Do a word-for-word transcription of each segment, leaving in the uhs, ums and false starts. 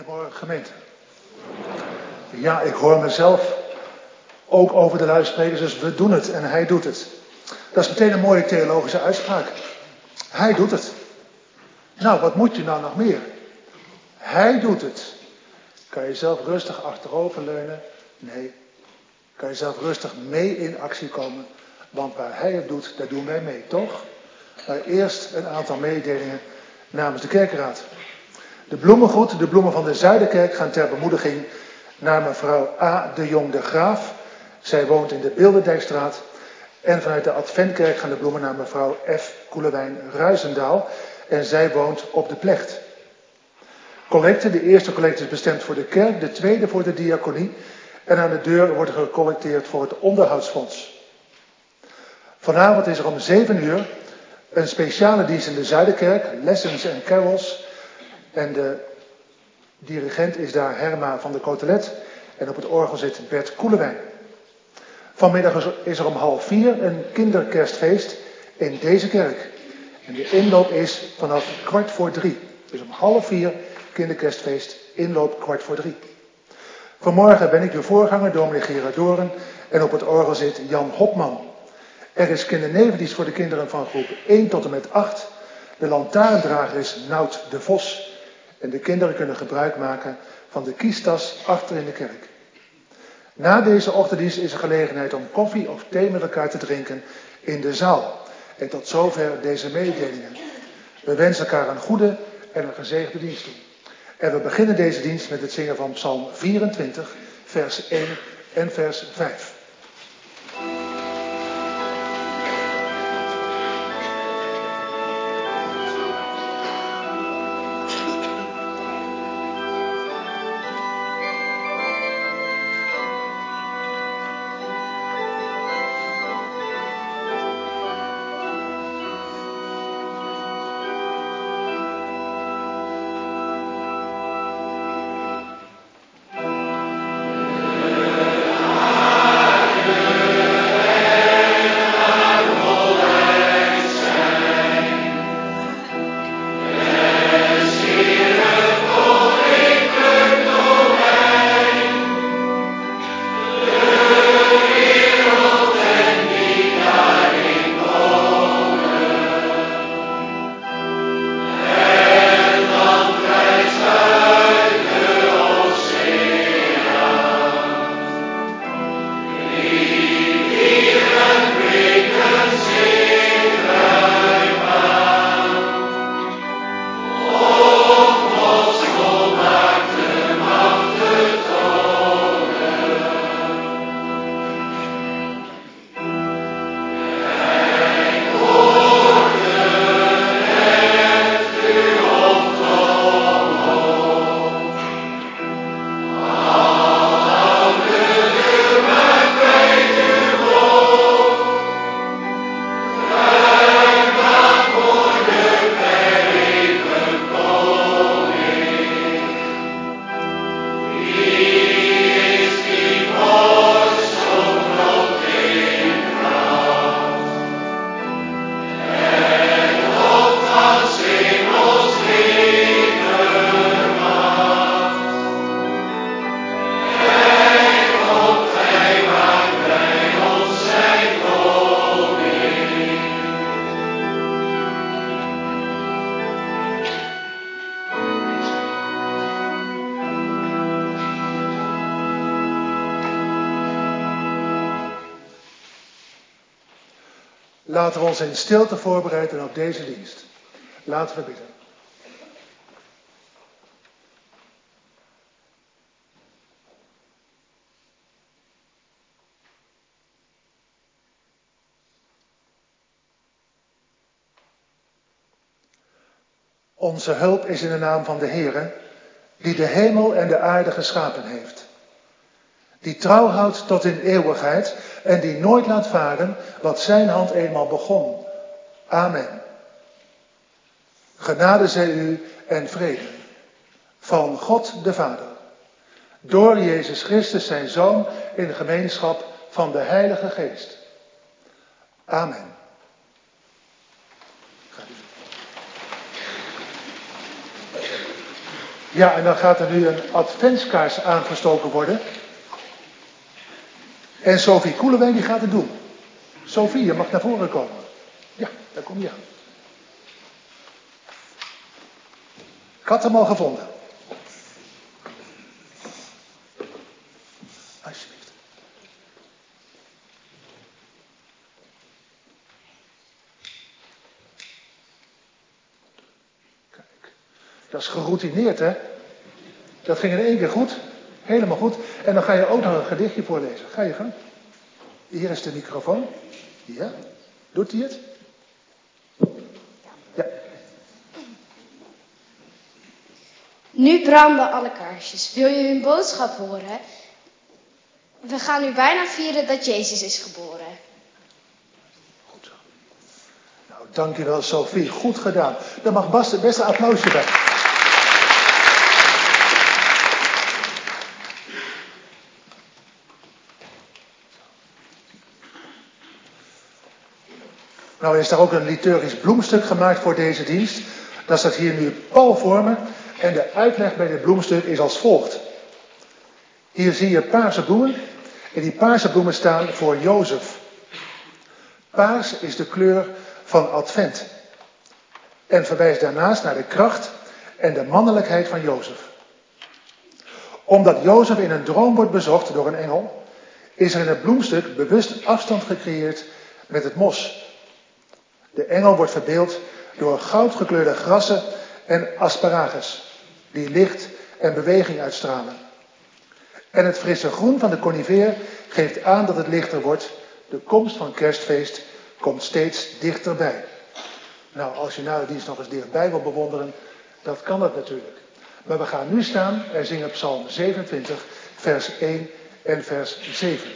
Goedemorgen gemeente. Ja, ik hoor mezelf ook over de luidsprekers, dus we doen het en hij doet het. Dat is meteen een mooie theologische uitspraak. Hij doet het. Nou, wat moet je nou nog meer? Hij doet het. Kan je zelf rustig achteroverleunen? Nee. Kan je zelf rustig mee in actie komen? Want waar hij het doet, daar doen wij mee, toch? Maar eerst een aantal mededelingen namens de kerkenraad. De bloemengroet, de bloemen van de Zuiderkerk, gaan ter bemoediging naar mevrouw A. de Jong de Graaf. Zij woont in de Bilderdijkstraat. En vanuit de Adventkerk gaan de bloemen naar mevrouw F. Koelewijn-Ruizendaal. En zij woont op de Plecht. Collecte, de eerste collecte is bestemd voor de kerk, de tweede voor de diaconie. En aan de deur wordt er gecollecteerd voor het onderhoudsfonds. Vanavond is er om zeven uur een speciale dienst in de Zuiderkerk, lessons en carols. En de dirigent is daar Herma van der Cotelet. En op het orgel zit Bert Koelewijn. Vanmiddag is er om half vier een kinderkerstfeest in deze kerk. En de inloop is vanaf kwart voor drie. Dus om half vier kinderkerstfeest, inloop kwart voor drie. Vanmorgen ben ik de voorganger, dominee Gerard Doren. En op het orgel zit Jan Hopman. Er is kindernevendienst voor de kinderen van groep één tot en met acht. De lantaarndrager is Nout de Vos. En de kinderen kunnen gebruik maken van de kiestas achter in de kerk. Na deze ochtenddienst is er gelegenheid om koffie of thee met elkaar te drinken in de zaal. En tot zover deze mededelingen. We wensen elkaar een goede en een gezegende dienst toe. En we beginnen deze dienst met het zingen van Psalm vierentwintig, vers één en vers vijf. Laten we ons in stilte voorbereiden op deze dienst. Laten we bidden. Onze hulp is in de naam van de Heere, die de hemel en de aarde geschapen heeft. Die trouw houdt tot in eeuwigheid en die nooit laat varen wat zijn hand eenmaal begon. Amen. Genade zij u en vrede van God de Vader, door Jezus Christus zijn Zoon, in de gemeenschap van de Heilige Geest. Amen. Ja, en dan gaat er nu een adventskaars aangestoken worden. En Sophie Koelewijn die gaat het doen. Sophie, je mag naar voren komen. Ja, daar kom je aan. Ik had hem al gevonden. Alsjeblieft. Kijk, dat is geroutineerd, hè? Dat ging in één keer goed. Helemaal goed. En dan ga je ook nog een gedichtje voorlezen. Ga je gang. Hier is de microfoon. Ja. Doet hij het? Ja. Nu branden alle kaarsjes. Wil je hun boodschap horen? We gaan nu bijna vieren dat Jezus is geboren. Goed zo. Nou, dankjewel Sophie. Goed gedaan. Daar mag Bas het beste applausje bij. Nou is daar ook een liturgisch bloemstuk gemaakt voor deze dienst. Dat staat hier nu palvormen. En de uitleg bij dit bloemstuk is als volgt. Hier zie je paarse bloemen. En die paarse bloemen staan voor Jozef. Paars is de kleur van Advent. En verwijst daarnaast naar de kracht en de mannelijkheid van Jozef. Omdat Jozef in een droom wordt bezocht door een engel, is er in het bloemstuk bewust afstand gecreëerd met het mos. De engel wordt verbeeld door goudgekleurde grassen en asparagus, die licht en beweging uitstralen. En het frisse groen van de conifer geeft aan dat het lichter wordt. De komst van kerstfeest komt steeds dichterbij. Nou, als je na de dienst nog eens dichtbij wil bewonderen, dat kan dat natuurlijk. Maar we gaan nu staan en zingen Psalm zevenentwintig, vers één en vers zeven.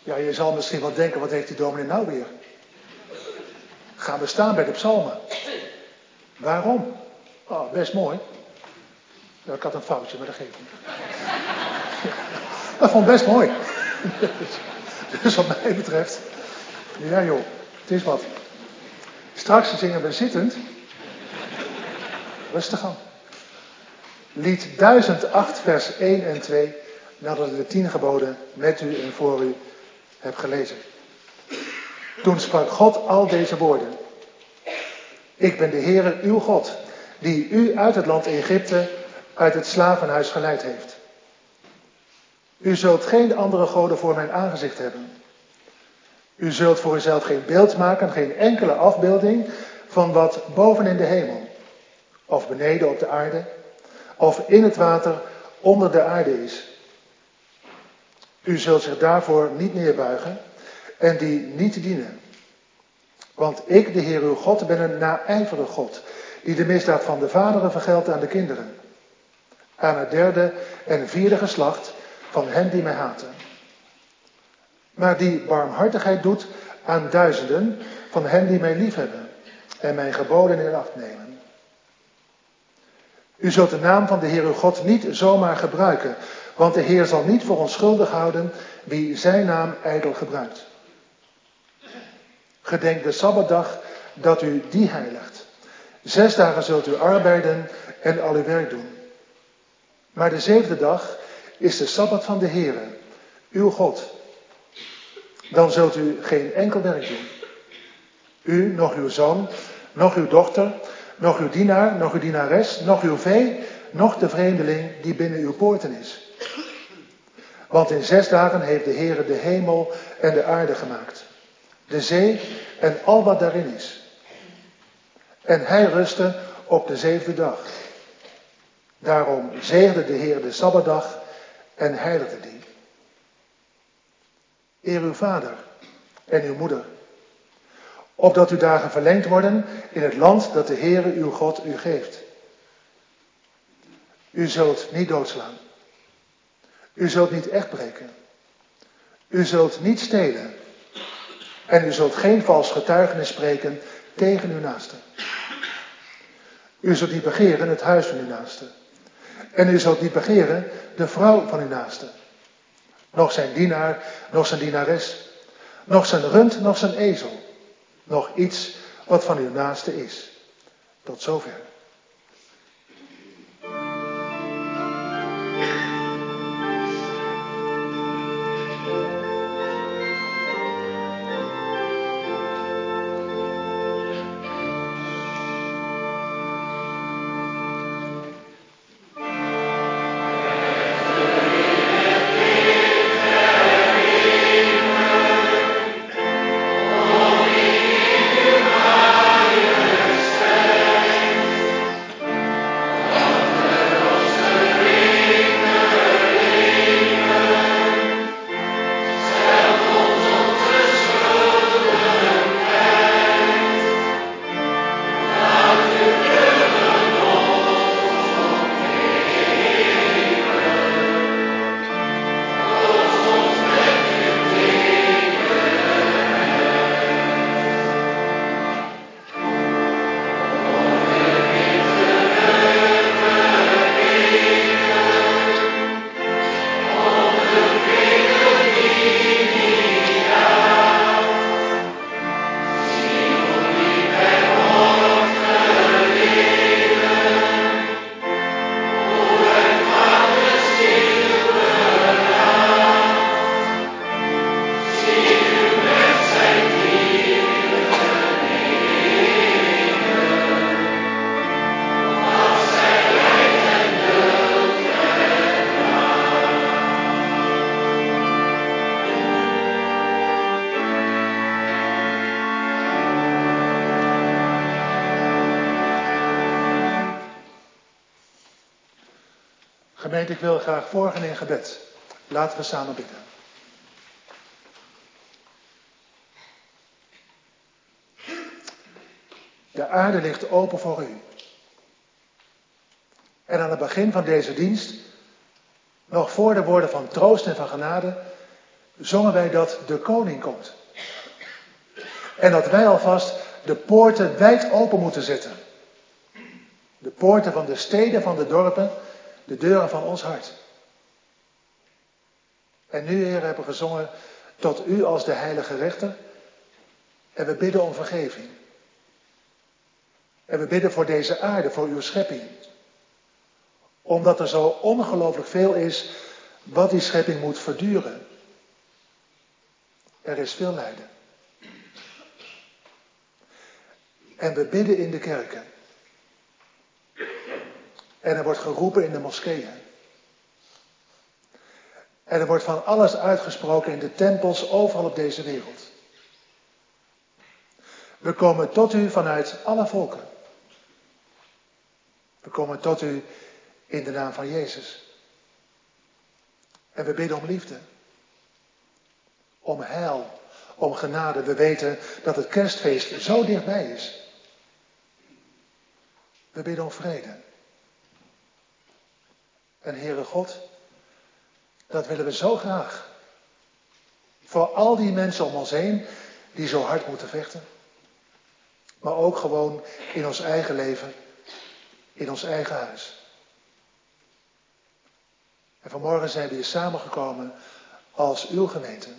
Ja, je zal misschien wel denken, wat heeft die dominee nou weer? Gaan we staan bij de psalmen. Waarom? Oh, best mooi. Ja, ik had een foutje, maar dat geeft niet. Dat vond ik best mooi. Dus wat mij betreft. Ja joh, het is wat. Straks zingen we zittend. Rustig aan. Lied duizend acht vers één en twee. Nadat ik de tien geboden met u en voor u heb gelezen. Toen sprak God al deze woorden. Ik ben de Heere uw God, die u uit het land Egypte, uit het slavenhuis geleid heeft. U zult geen andere goden voor mijn aangezicht hebben. U zult voor uzelf geen beeld maken, geen enkele afbeelding van wat boven in de hemel, of beneden op de aarde, of in het water onder de aarde is. U zult zich daarvoor niet neerbuigen en die niet dienen. Want ik, de Heer uw God, ben een naijverige God, die de misdaad van de vaderen vergeldt aan de kinderen. Aan het derde en vierde geslacht van hen die mij haten. Maar die barmhartigheid doet aan duizenden van hen die mij liefhebben en mijn geboden in acht nemen. U zult de naam van de Heer uw God niet zomaar gebruiken, want de Heer zal niet voor onschuldig houden wie zijn naam ijdel gebruikt. Gedenk de Sabbatdag dat u die heiligt. Zes dagen zult u arbeiden en al uw werk doen. Maar de zevende dag is de Sabbat van de Heere, uw God. Dan zult u geen enkel werk doen. U, nog uw zoon, nog uw dochter, nog uw dienaar, nog uw dienares, nog uw vee, nog de vreemdeling die binnen uw poorten is. Want in zes dagen heeft de Heere de hemel en de aarde gemaakt. De zee en al wat daarin is. En hij rustte op de zevende dag. Daarom zegende de Heer de Sabbatdag en heiligde die. Eer uw vader en uw moeder, opdat uw dagen verlengd worden in het land dat de Heere uw God u geeft. U zult niet doodslaan. U zult niet echt breken. U zult niet stelen. En u zult geen vals getuigenis spreken tegen uw naaste. U zult niet begeren het huis van uw naaste. En u zult niet begeren de vrouw van uw naaste. Nog zijn dienaar, nog zijn dienares. Nog zijn rund, nog zijn ezel. Nog iets wat van uw naaste is. Tot zover. Gemeente, ik wil graag volgen in gebed. Laten we samen bidden. De aarde ligt open voor u. En aan het begin van deze dienst, nog voor de woorden van troost en van genade, zongen wij dat de koning komt. En dat wij alvast de poorten wijd open moeten zetten. De poorten van de steden, van de dorpen, de deuren van ons hart. En nu, Heer, hebben we gezongen tot u als de heilige rechter. En we bidden om vergeving. En we bidden voor deze aarde, voor uw schepping. Omdat er zo ongelooflijk veel is wat die schepping moet verduren. Er is veel lijden. En we bidden in de kerken. En er wordt geroepen in de moskeeën. En er wordt van alles uitgesproken in de tempels overal op deze wereld. We komen tot u vanuit alle volken. We komen tot u in de naam van Jezus. En we bidden om liefde. Om heil. Om genade. We weten dat het kerstfeest zo dichtbij is. We bidden om vrede. En Heere God, dat willen we zo graag. Voor al die mensen om ons heen die zo hard moeten vechten. Maar ook gewoon in ons eigen leven. In ons eigen huis. En vanmorgen zijn we hier samengekomen als uw gemeente.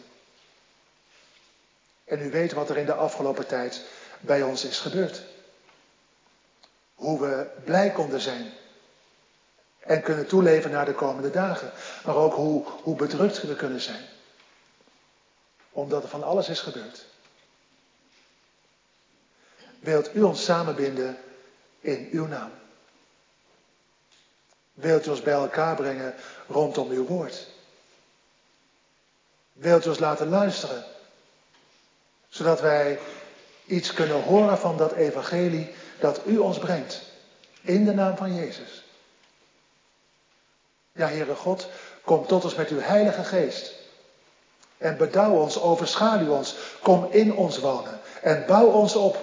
En u weet wat er in de afgelopen tijd bij ons is gebeurd. Hoe we blij konden zijn. En kunnen toeleven naar de komende dagen. Maar ook hoe, hoe bedrukt we kunnen zijn. Omdat er van alles is gebeurd. Wilt u ons samenbinden in uw naam. Wilt u ons bij elkaar brengen rondom uw woord. Wilt u ons laten luisteren. Zodat wij iets kunnen horen van dat evangelie dat u ons brengt. In de naam van Jezus. Ja, Heere God, kom tot ons met uw heilige geest. En bedouw ons, overschaduw ons. Kom in ons wonen. En bouw ons op.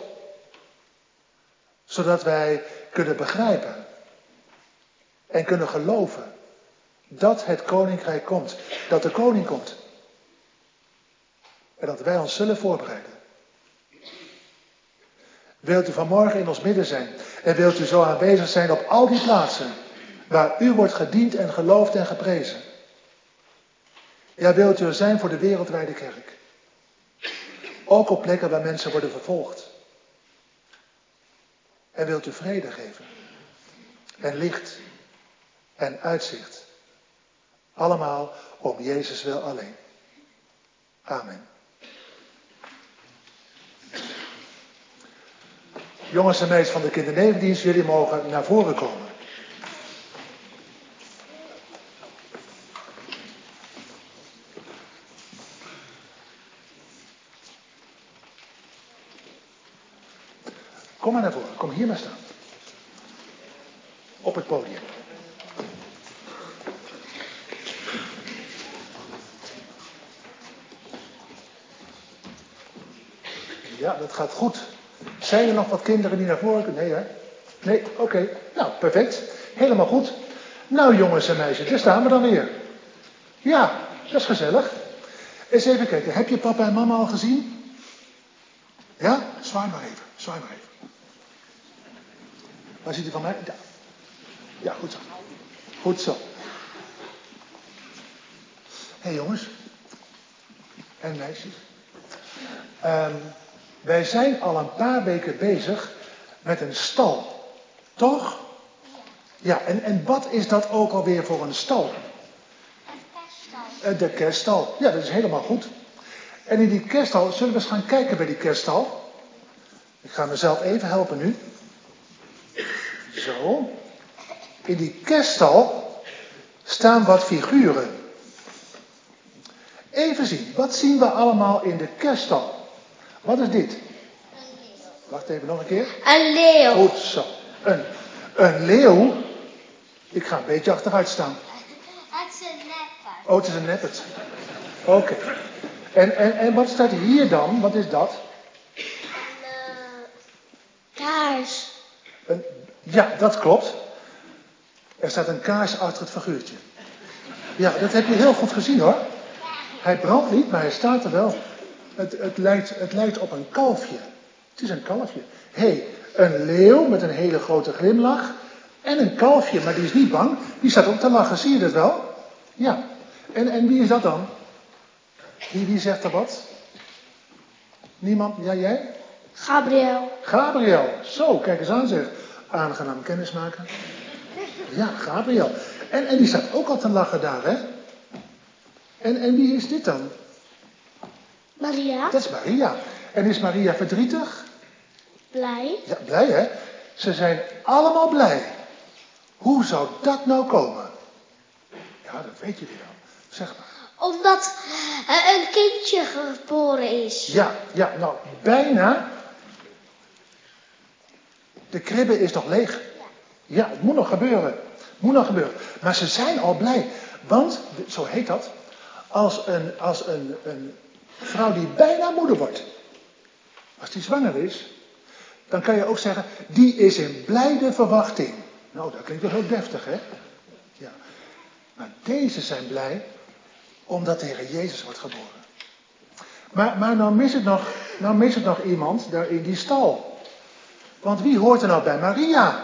Zodat wij kunnen begrijpen. En kunnen geloven. Dat het koninkrijk komt. Dat de koning komt. En dat wij ons zullen voorbereiden. Wilt u vanmorgen in ons midden zijn. En wilt u zo aanwezig zijn op al die plaatsen. Waar u wordt gediend en geloofd en geprezen. Ja, wilt u er zijn voor de wereldwijde kerk. Ook op plekken waar mensen worden vervolgd. En wilt u vrede geven. En licht. En uitzicht. Allemaal om Jezus wil alleen. Amen. Jongens en meisjes van de kindernevendienst, jullie mogen naar voren komen. Kom maar naar voren, kom hier maar staan. Op het podium. Ja, dat gaat goed. Zijn er nog wat kinderen die naar voren kunnen? Nee, hè? Nee, oké. Okay. Nou, perfect. Helemaal goed. Nou, jongens en meisjes, daar staan we dan weer. Ja, dat is gezellig. Eens even kijken. Heb je papa en mama al gezien? Ja? Zwaai maar even. Zwaai maar even. Waar zit hij van mij? Ja. Ja, goed zo. Goed zo. Hé hey, jongens. En meisjes. Um, wij zijn al een paar weken bezig met een stal. Toch? Ja, en, en wat is dat ook alweer voor een stal? Een kerststal. De kerststal. Ja, dat is helemaal goed. En in die kerststal, zullen we eens gaan kijken bij die kerststal? Ik ga mezelf even helpen nu. Zo. In die kerststal staan wat figuren. Even zien, wat zien we allemaal in de kerststal? Wat is dit? Een leeuw. Wacht even nog een keer. Een leeuw. Goed zo. Een, een leeuw. Ik ga een beetje achteruit staan. Het is een neppert. Oh, het is een neppert. Oké. Okay. En, en, en wat staat hier dan? Wat is dat? Een uh, kaars. Een, ja, dat klopt. Er staat een kaars achter het figuurtje. Ja, dat heb je heel goed gezien hoor. Hij brandt niet, maar hij staat er wel. Het, het, lijkt, het lijkt op een kalfje. Het is een kalfje. Hé, hey, een leeuw met een hele grote glimlach. En een kalfje, maar die is niet bang. Die staat ook te lachen, zie je dat wel? Ja. En, en wie is dat dan? Wie, wie zegt er wat? Niemand? Ja, jij? Gabriel. Gabriel. Zo, kijk eens aan zeg. Aangenaam kennismaken. Ja, Gabriel. En, en die staat ook al te lachen daar, hè? En, en wie is dit dan? Maria. Dat is Maria. En is Maria verdrietig? Blij. Ja, blij hè? Ze zijn allemaal blij. Hoe zou dat nou komen? Ja, dat weet jullie wel. Zeg maar. Omdat uh, een kindje geboren is. Ja, ja, nou, bijna. De kribbe is nog leeg. Ja, het moet nog gebeuren. Het moet nog gebeuren. Maar ze zijn al blij. Want, zo heet dat, als een, als een, een vrouw die bijna moeder wordt, als die zwanger is, dan kan je ook zeggen, die is in blijde verwachting. Nou, dat klinkt wel heel deftig, hè? Ja. Maar deze zijn blij, omdat de Heer Jezus wordt geboren. Maar, maar nou mis het nog, nou mis het nog iemand daar in die stal. Want wie hoort er nou bij Maria?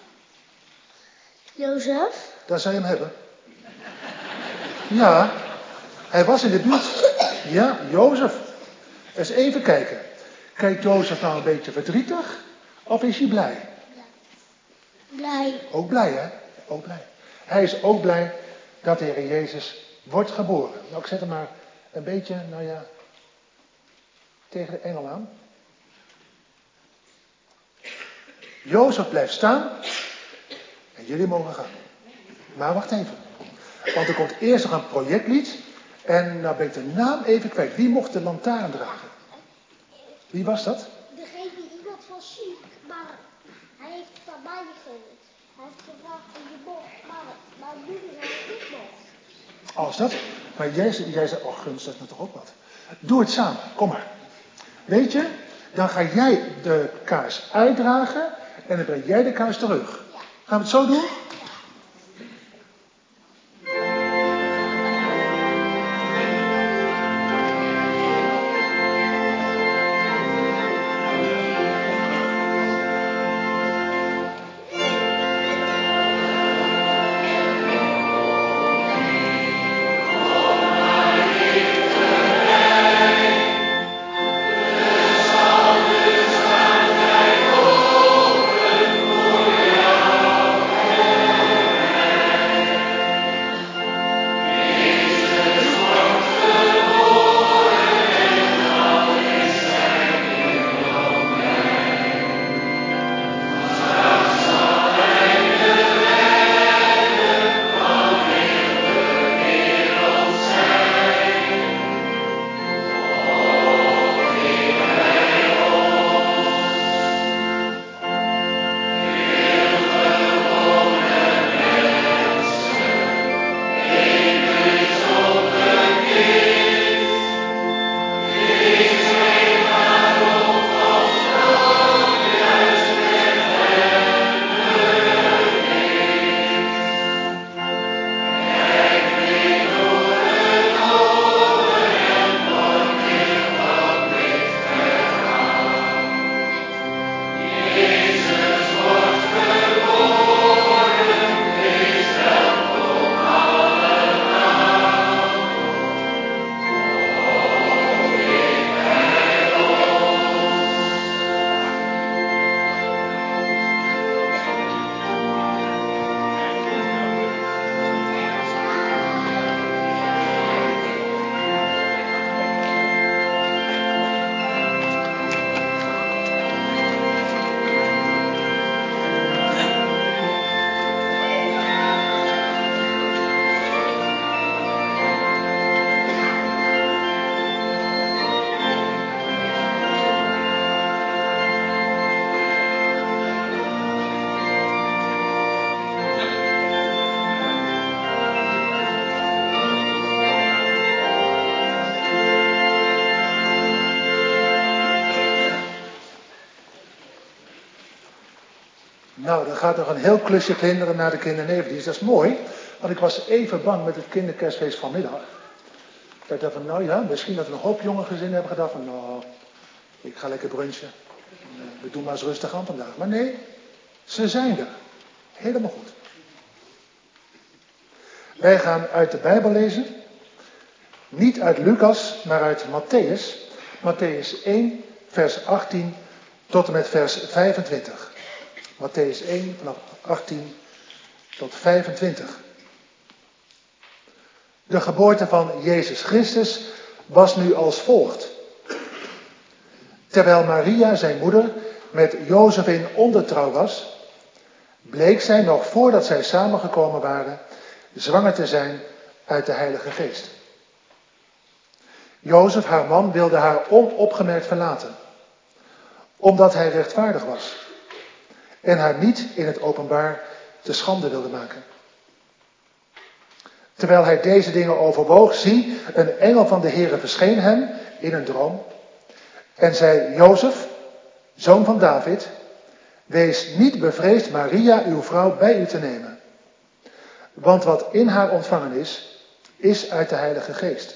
Jozef. Daar zou je hem hebben. Ja, hij was in de buurt. Ja, Jozef. Eens even kijken. Kijkt Jozef nou een beetje verdrietig? Of is hij blij? Blij. Ook blij, hè? Ook blij. Hij is ook blij dat de Heer Jezus wordt geboren. Nou, ik zet hem maar een beetje, nou ja, tegen de engel aan. Jozef blijft staan en jullie mogen gaan. Maar wacht even. Want er komt eerst nog een projectlied. En nou ben ik de naam even kwijt. Wie mocht de lantaarn dragen? Wie was dat? Degene die iemand was ziek, maar hij heeft het aan mij gegund. Hij heeft gevraagd of je mocht, maar mijn moeder zei dat ik mocht. Als dat. Maar jij, jij zei, oh gunst, dat is me toch ook wat. Doe het samen, kom maar. Weet je, dan ga jij de kaars uitdragen en dan breng jij de kaars terug. Gaan we het zo doen? Nou, dan gaat nog een heel klusje kinderen naar de kindernevendienst. Dat is mooi, want ik was even bang met het kinderkerstfeest vanmiddag. Dat dacht van, nou ja, misschien dat een hoop jonge gezinnen hebben gedacht van, nou, ik ga lekker brunchen. We doen maar eens rustig aan vandaag. Maar nee, ze zijn er. Helemaal goed. Wij gaan uit de Bijbel lezen. Niet uit Lucas, maar uit Matthäus. Matthäus één, vers achttien tot en met vers vijfentwintig. Matthäus één, vanaf achttien tot vijfentwintig. De geboorte van Jezus Christus was nu als volgt. Terwijl Maria, zijn moeder, met Jozef in ondertrouw was, bleek zij nog voordat zij samengekomen waren, zwanger te zijn uit de Heilige Geest. Jozef, haar man, wilde haar onopgemerkt verlaten, omdat hij rechtvaardig was en haar niet in het openbaar te schande wilde maken. Terwijl hij deze dingen overwoog, zie, een engel van de Heere verscheen hem in een droom en zei, Jozef, zoon van David, wees niet bevreesd Maria, uw vrouw, bij u te nemen. Want wat in haar ontvangen is, is uit de Heilige Geest.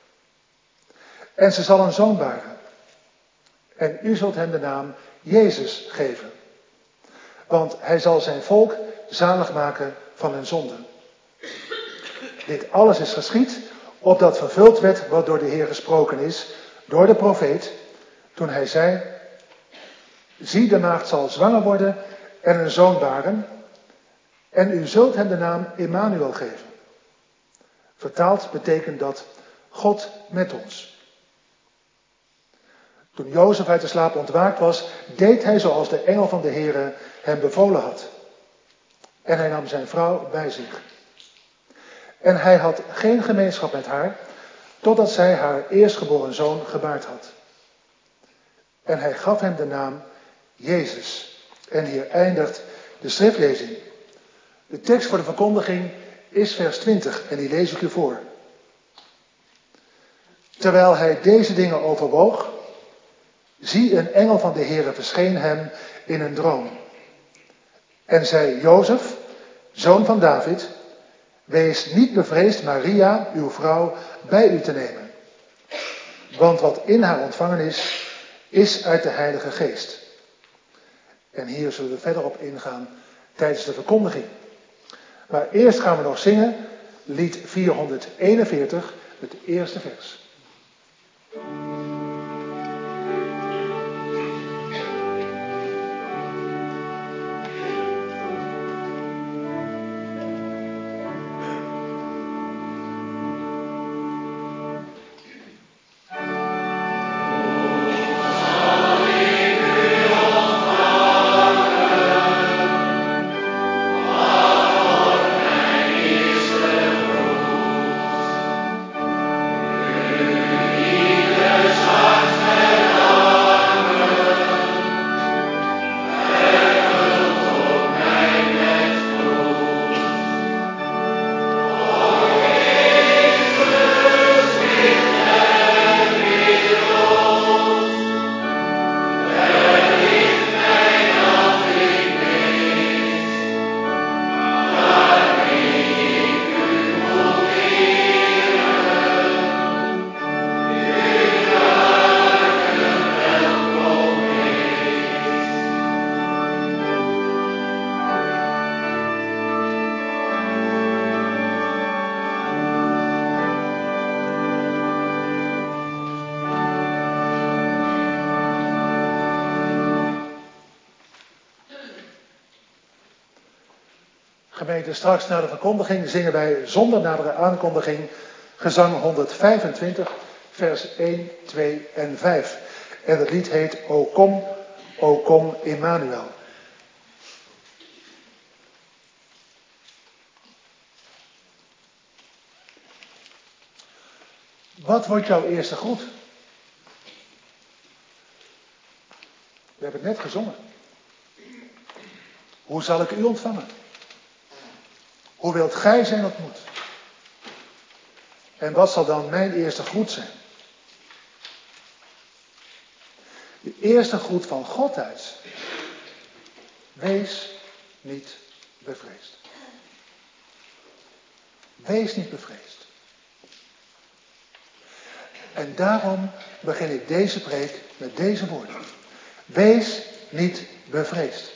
En ze zal een zoon baren. En u zult hem de naam Jezus geven. Want hij zal zijn volk zalig maken van hun zonden. Dit alles is geschied, opdat vervuld werd wat door de Heer gesproken is, door de profeet, toen hij zei, zie, de maagd zal zwanger worden en een zoon baren, en u zult hem de naam Immanuel geven. Vertaald betekent dat God met ons. Toen Jozef uit de slaap ontwaakt was, deed hij zoals de engel van de Heere hem bevolen had. En hij nam zijn vrouw bij zich. En hij had geen gemeenschap met haar, totdat zij haar eerstgeboren zoon gebaard had. En hij gaf hem de naam Jezus. En hier eindigt de schriftlezing. De tekst voor de verkondiging is vers twintig en die lees ik u voor. Terwijl hij deze dingen overwoog, zie, een engel van de Heere verscheen hem in een droom. En zei, Jozef, zoon van David, wees niet bevreesd Maria, uw vrouw, bij u te nemen. Want wat in haar ontvangen is, is uit de Heilige Geest. En hier zullen we verder op ingaan tijdens de verkondiging. Maar eerst gaan we nog zingen lied vierhonderdeenenveertig, het eerste vers. Gemeente, straks na de verkondiging zingen wij zonder nadere aankondiging gezang honderdvijfentwintig, vers één, twee en vijf. En het lied heet O kom, O kom Immanuel. Wat wordt jouw eerste groet? We hebben het net gezongen. Hoe zal ik u ontvangen? Hoe wilt gij zijn ontmoet? En wat zal dan mijn eerste groet zijn? De eerste groet van God uit. Wees niet bevreesd. Wees niet bevreesd. En daarom begin ik deze preek met deze woorden. Wees niet bevreesd.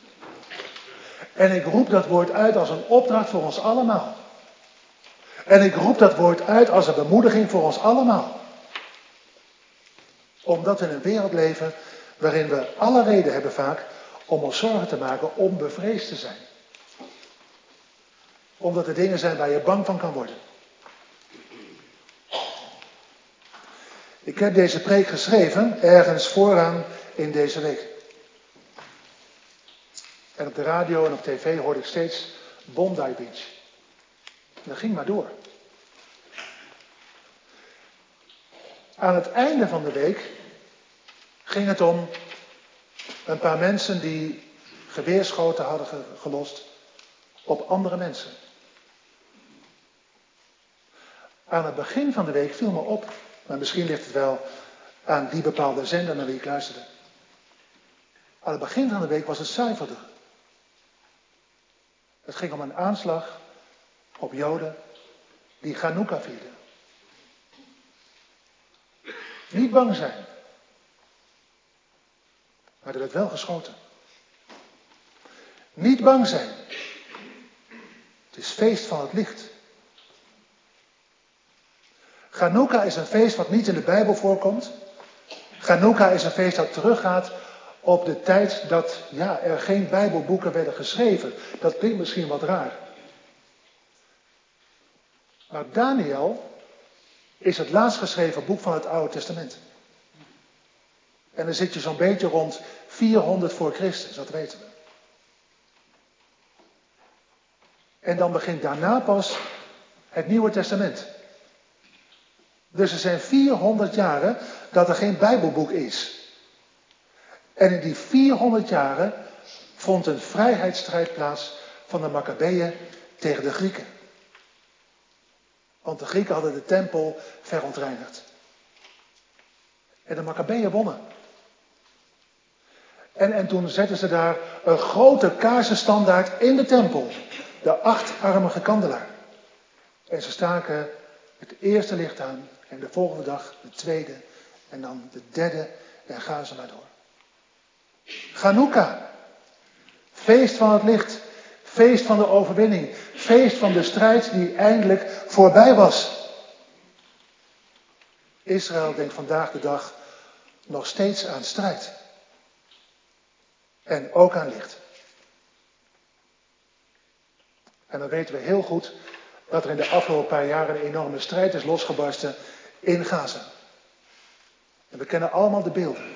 En ik roep dat woord uit als een opdracht voor ons allemaal. En ik roep dat woord uit als een bemoediging voor ons allemaal. Omdat we in een wereld leven waarin we alle reden hebben vaak om ons zorgen te maken om bevreesd te zijn. Omdat er dingen zijn waar je bang van kan worden. Ik heb deze preek geschreven ergens vooraan in deze week. En op de radio en op tv hoorde ik steeds Bondi Beach. En dat ging maar door. Aan het einde van de week ging het om een paar mensen die geweerschoten hadden gelost op andere mensen. Aan het begin van de week viel me op, maar misschien ligt het wel aan die bepaalde zender naar wie ik luisterde. Aan het begin van de week was het zuiverder. Het ging om een aanslag op Joden die Chanukka vierden. Niet bang zijn. Maar er werd wel geschoten. Niet bang zijn. Het is feest van het licht. Chanukka is een feest wat niet in de Bijbel voorkomt. Chanukka is een feest dat teruggaat op de tijd dat ja, er geen Bijbelboeken werden geschreven. Dat klinkt misschien wat raar. Maar Daniel is het laatst geschreven boek van het Oude Testament. En dan zit je zo'n beetje rond vierhonderd voor Christus, dat weten we. En dan begint daarna pas het Nieuwe Testament. Dus er zijn vierhonderd jaren dat er geen Bijbelboek is. En in die vierhonderd jaren vond een vrijheidsstrijd plaats van de Makkabeeën tegen de Grieken. Want de Grieken hadden de tempel verontreinigd. En de Makkabeeën wonnen. En, en toen zetten ze daar een grote kaarsenstandaard in de tempel. De achtarmige kandelaar. En ze staken het eerste licht aan. En de volgende dag de tweede. En dan de derde. En gaan ze maar door. Chanukka. Feest van het licht. Feest van de overwinning. Feest van de strijd die eindelijk voorbij was. Israël denkt vandaag de dag nog steeds aan strijd. En ook aan licht. En dan weten we heel goed dat er in de afgelopen paar jaren een enorme strijd is losgebarsten in Gaza. En we kennen allemaal de beelden.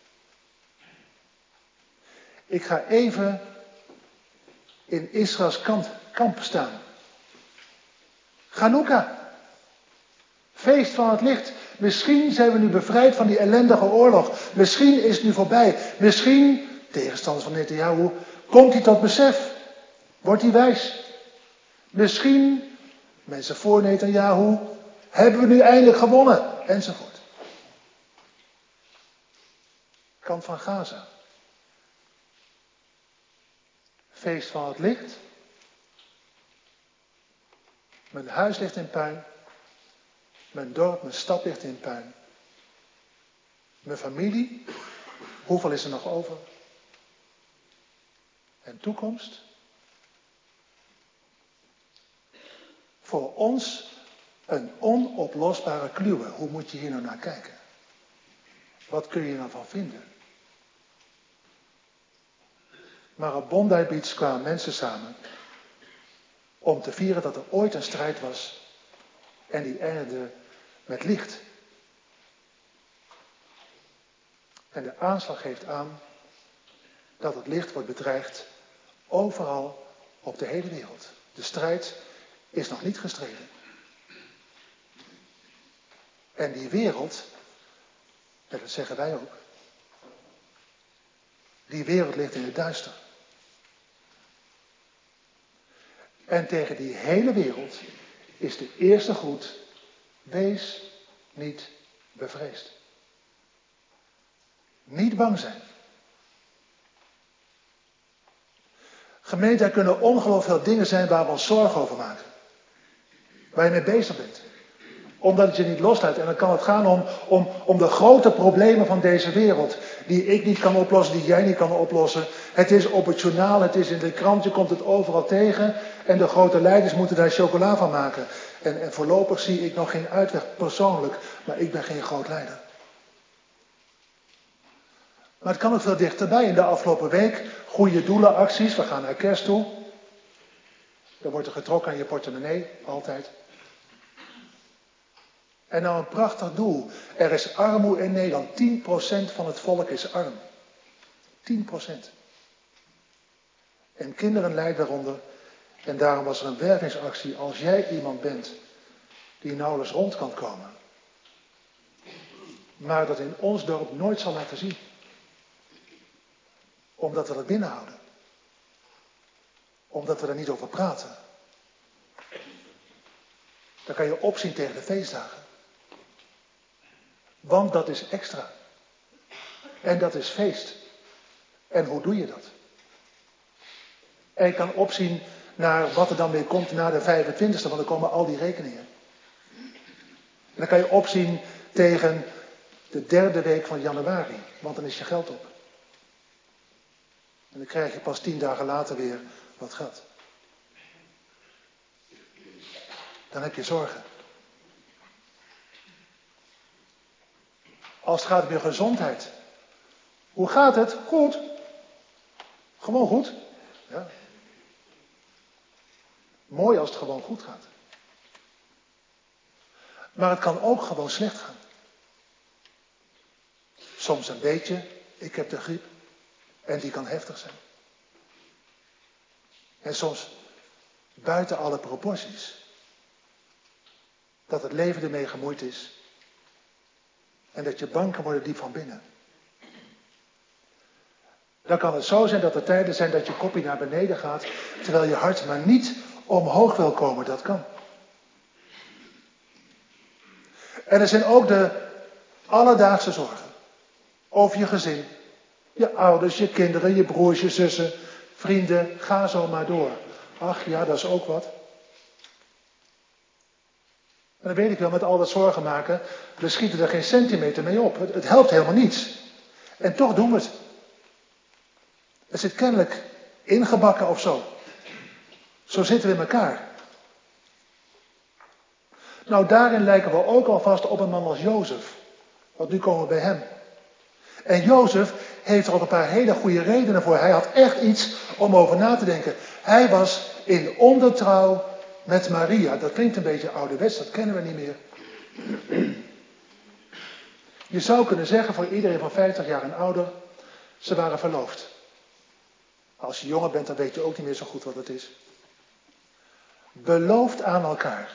Ik ga even in Israëls kamp, kamp staan. Chanukka. Feest van het licht. Misschien zijn we nu bevrijd van die ellendige oorlog. Misschien is het nu voorbij. Misschien, tegenstanders van Netanyahu, komt hij tot besef. Wordt hij wijs. Misschien, mensen voor Netanyahu, hebben we nu eindelijk gewonnen. Enzovoort. Kant van Gaza. Feest van het licht. Mijn huis ligt in puin. Mijn dorp, mijn stad ligt in puin. Mijn familie. Hoeveel is er nog over? En toekomst? Voor ons een onoplosbare kluwe. Hoe moet je hier nou naar kijken? Wat kun je nou van vinden? Maar op Bondi Beach kwamen mensen samen om te vieren dat er ooit een strijd was en die eindigde met licht. En de aanslag geeft aan dat het licht wordt bedreigd overal op de hele wereld. De strijd is nog niet gestreden. En die wereld, en dat zeggen wij ook, die wereld ligt in het duister. En tegen die hele wereld is de eerste groet: wees niet bevreesd. Niet bang zijn. Gemeente, er kunnen ongelooflijk veel dingen zijn waar we ons zorgen over maken. Waar je mee bezig bent. Omdat het je niet loslaat. En dan kan het gaan om, om, om de grote problemen van deze wereld. Die ik niet kan oplossen, die jij niet kan oplossen. Het is op het journaal, het is in de krant, je komt het overal tegen. En de grote leiders moeten daar chocola van maken. En, en voorlopig zie ik nog geen uitweg persoonlijk. Maar ik ben geen groot leider. Maar het kan ook veel dichterbij. In de afgelopen week, goede doelenacties. We gaan naar kerst toe. Dan wordt er getrokken aan je portemonnee, altijd. En nou een prachtig doel. Er is armoede in Nederland. tien procent van het volk is arm. tien procent. En kinderen lijden daaronder. En daarom was er een wervingsactie. Als jij iemand bent die nauwelijks rond kan komen. Maar dat in ons dorp nooit zal laten zien. Omdat we dat binnenhouden. Omdat we er niet over praten. Dan kan je opzien tegen de feestdagen. Want dat is extra. En dat is feest. En hoe doe je dat? En je kan opzien naar wat er dan weer komt na de vijfentwintigste, want dan komen al die rekeningen. En dan kan je opzien tegen de derde week van januari, want dan is je geld op. En dan krijg je pas tien dagen later weer wat geld. Dan heb je zorgen. Als het gaat om je gezondheid. Hoe gaat het? Goed. Gewoon goed. Ja. Mooi als het gewoon goed gaat. Maar het kan ook gewoon slecht gaan. Soms een beetje. Ik heb de griep. En die kan heftig zijn. En soms buiten alle proporties. Dat het leven ermee gemoeid is. En dat je bang kan worden diep van binnen. Dan kan het zo zijn dat er tijden zijn dat je kopje naar beneden gaat. Terwijl je hart maar niet omhoog wil komen. Dat kan. En er zijn ook de alledaagse zorgen. Over je gezin. Je ouders, je kinderen, je broers, je zussen, vrienden. Ga zo maar door. Ach ja, dat is ook wat. En dan weet ik wel, met al dat zorgen maken, we schieten er geen centimeter mee op. Het, het helpt helemaal niets. En toch doen we het. Het zit kennelijk ingebakken of zo. Zo zitten we in elkaar. Nou, daarin lijken we ook alvast op een man als Jozef. Want nu komen we bij hem. En Jozef heeft er ook een paar hele goede redenen voor. Hij had echt iets om over na te denken. Hij was in ondertrouw met Maria. Dat klinkt een beetje ouderwets, dat kennen we niet meer. Je zou kunnen zeggen voor iedereen van vijftig jaar en ouder, ze waren verloofd. Als je jonger bent, dan weet je ook niet meer zo goed wat het is. Beloofd aan elkaar.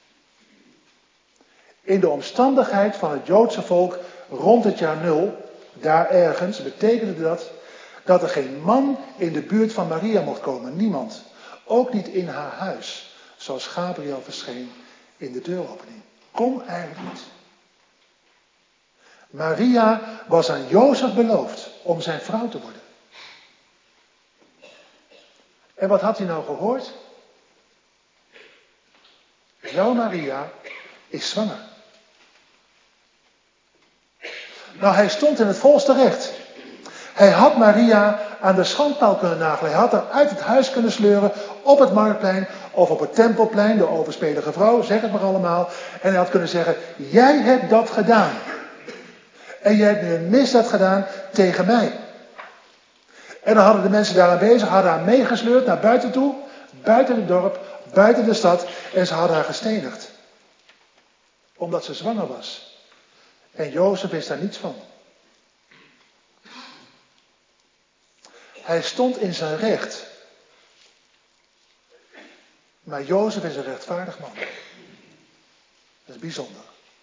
In de omstandigheid van het Joodse volk rond het jaar nul, daar ergens, betekende dat dat er geen man in de buurt van Maria mocht komen. Niemand. Ook niet in haar huis. Zoals Gabriel verscheen in de deuropening. Kon eigenlijk niet. Maria was aan Jozef beloofd om zijn vrouw te worden. En wat had hij nou gehoord? Jouw Maria is zwanger. Nou, hij stond in het volste recht. Hij had Maria aan de schandpaal kunnen nagelen. Hij had haar uit het huis kunnen sleuren op het marktplein of op het tempelplein, de overspelige vrouw, zeg het maar allemaal. En hij had kunnen zeggen, jij hebt dat gedaan. En jij hebt nu een misdaad gedaan tegen mij. En dan hadden de mensen daar aanwezig, hadden haar meegesleurd naar buiten toe, buiten het dorp, buiten de stad. En ze hadden haar gestenigd. Omdat ze zwanger was. En Jozef wist daar niets van. Hij stond in zijn recht. Maar Jozef is een rechtvaardig man. Dat is bijzonder.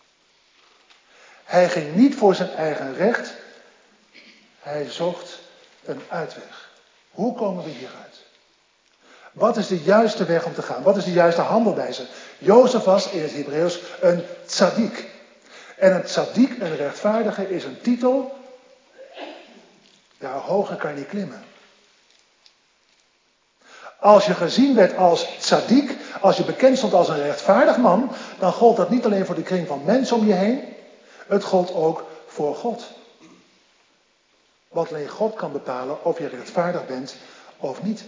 Hij ging niet voor zijn eigen recht. Hij zocht een uitweg. Hoe komen we hieruit? Wat is de juiste weg om te gaan? Wat is de juiste handelwijze? Jozef was in het Hebreeuws een tzaddik. En een tzaddik, een rechtvaardige, is een titel. Ja, hoger kan je niet klimmen. Als je gezien werd als tzaddik, als je bekend stond als een rechtvaardig man, dan gold dat niet alleen voor de kring van mensen om je heen, het gold ook voor God. Want alleen God kan bepalen of je rechtvaardig bent of niet.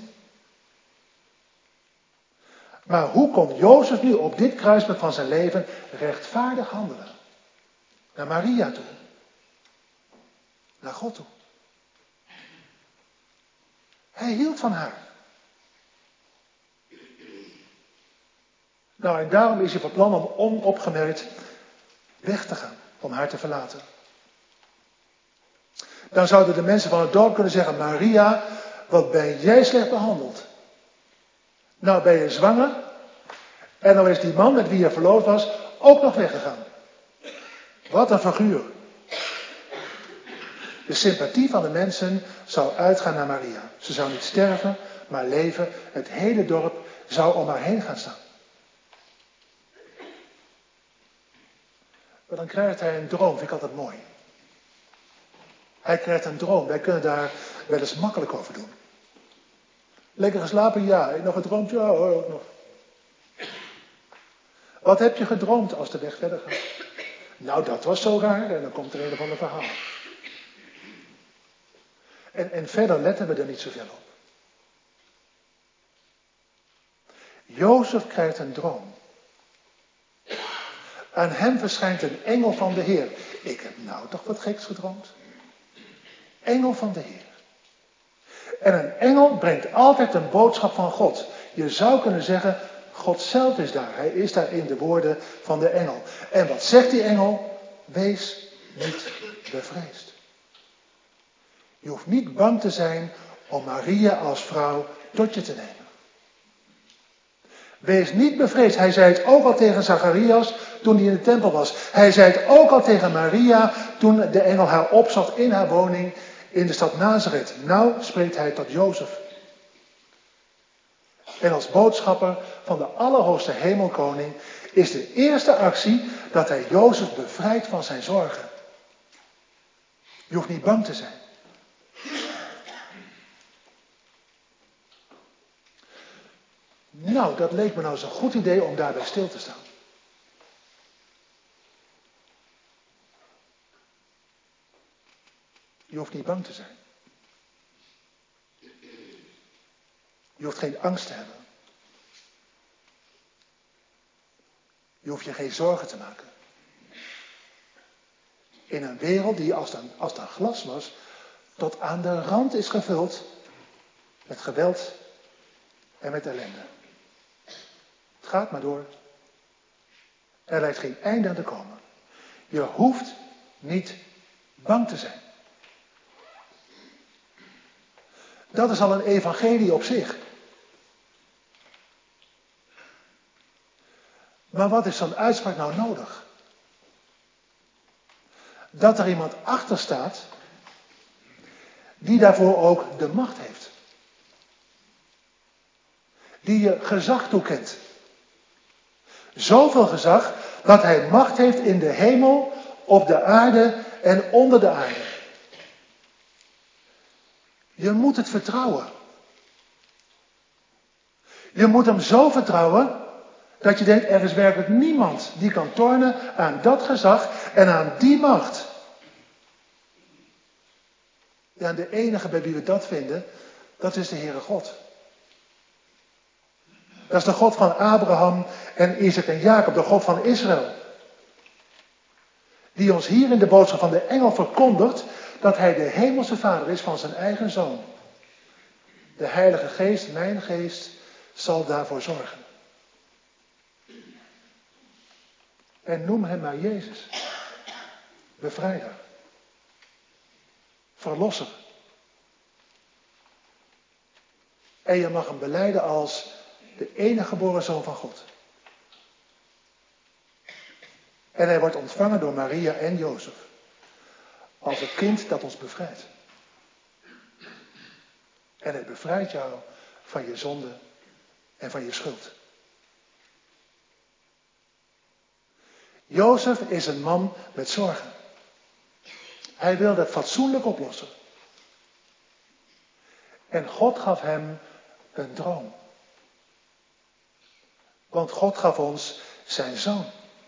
Maar hoe komt Jozef nu op dit kruispunt van zijn leven rechtvaardig handelen? Naar Maria toe. Naar God toe. Hij hield van haar. Nou, en daarom is hij van plan om onopgemerkt weg te gaan. Om haar te verlaten. Dan zouden de mensen van het dorp kunnen zeggen: Maria, wat ben jij slecht behandeld. Nou ben je zwanger. En dan is die man met wie je verloofd was ook nog weggegaan. Wat een figuur. De sympathie van de mensen zou uitgaan naar Maria. Ze zou niet sterven, maar leven. Het hele dorp zou om haar heen gaan staan. Maar dan krijgt hij een droom, vind ik altijd mooi. Hij krijgt een droom, wij kunnen daar wel eens makkelijk over doen. Lekker geslapen? Ja. Nog gedroomd? Ja, hoor, ook nog. Wat heb je gedroomd als de weg verder gaat? Nou, dat was zo raar. En dan komt er een of ander verhaal. En, en verder letten we er niet zoveel op. Jozef krijgt een droom. Aan hem verschijnt een engel van de Heer. Ik heb nou toch wat geks gedroomd. Engel van de Heer. En een engel brengt altijd een boodschap van God. Je zou kunnen zeggen, God zelf is daar. Hij is daar in de woorden van de engel. En wat zegt die engel? Wees niet bevreesd. Je hoeft niet bang te zijn om Maria als vrouw tot je te nemen. Wees niet bevreesd. Hij zei het ook al tegen Zacharias toen hij in de tempel was. Hij zei het ook al tegen Maria toen de engel haar opzocht in haar woning in de stad Nazareth. Nou spreekt hij tot Jozef. En als boodschapper van de Allerhoogste Hemelkoning is de eerste actie dat hij Jozef bevrijdt van zijn zorgen. Je hoeft niet bang te zijn. Nou, dat leek me nou zo'n goed idee om daarbij stil te staan. Je hoeft niet bang te zijn. Je hoeft geen angst te hebben. Je hoeft je geen zorgen te maken. In een wereld die als een, als het een glas was, tot aan de rand is gevuld met geweld en met ellende. Het gaat maar door. Er lijkt geen einde aan te komen. Je hoeft niet bang te zijn. Dat is al een evangelie op zich. Maar wat is zo'n uitspraak nou nodig? Dat er iemand achter staat die daarvoor ook de macht heeft. Die je gezag toekent. Zoveel gezag dat hij macht heeft in de hemel, op de aarde en onder de aarde. Je moet het vertrouwen. Je moet hem zo vertrouwen dat je denkt, er is werkelijk niemand die kan tornen aan dat gezag en aan die macht. Ja, en de enige bij wie we dat vinden, dat is de Heere God. Dat is de God van Abraham en Isaac en Jacob, de God van Israël. Die ons hier in de boodschap van de engel verkondigt dat hij de hemelse vader is van zijn eigen zoon. De Heilige Geest, mijn geest, zal daarvoor zorgen. En noem hem maar Jezus. Bevrijder. Verlosser. En je mag hem belijden als de enige geboren zoon van God. En hij wordt ontvangen door Maria en Jozef. Als het kind dat ons bevrijdt. En hij bevrijdt jou van je zonde en van je schuld. Jozef is een man met zorgen. Hij wilde het fatsoenlijk oplossen. En God gaf hem een droom. Want God gaf ons zijn zoon.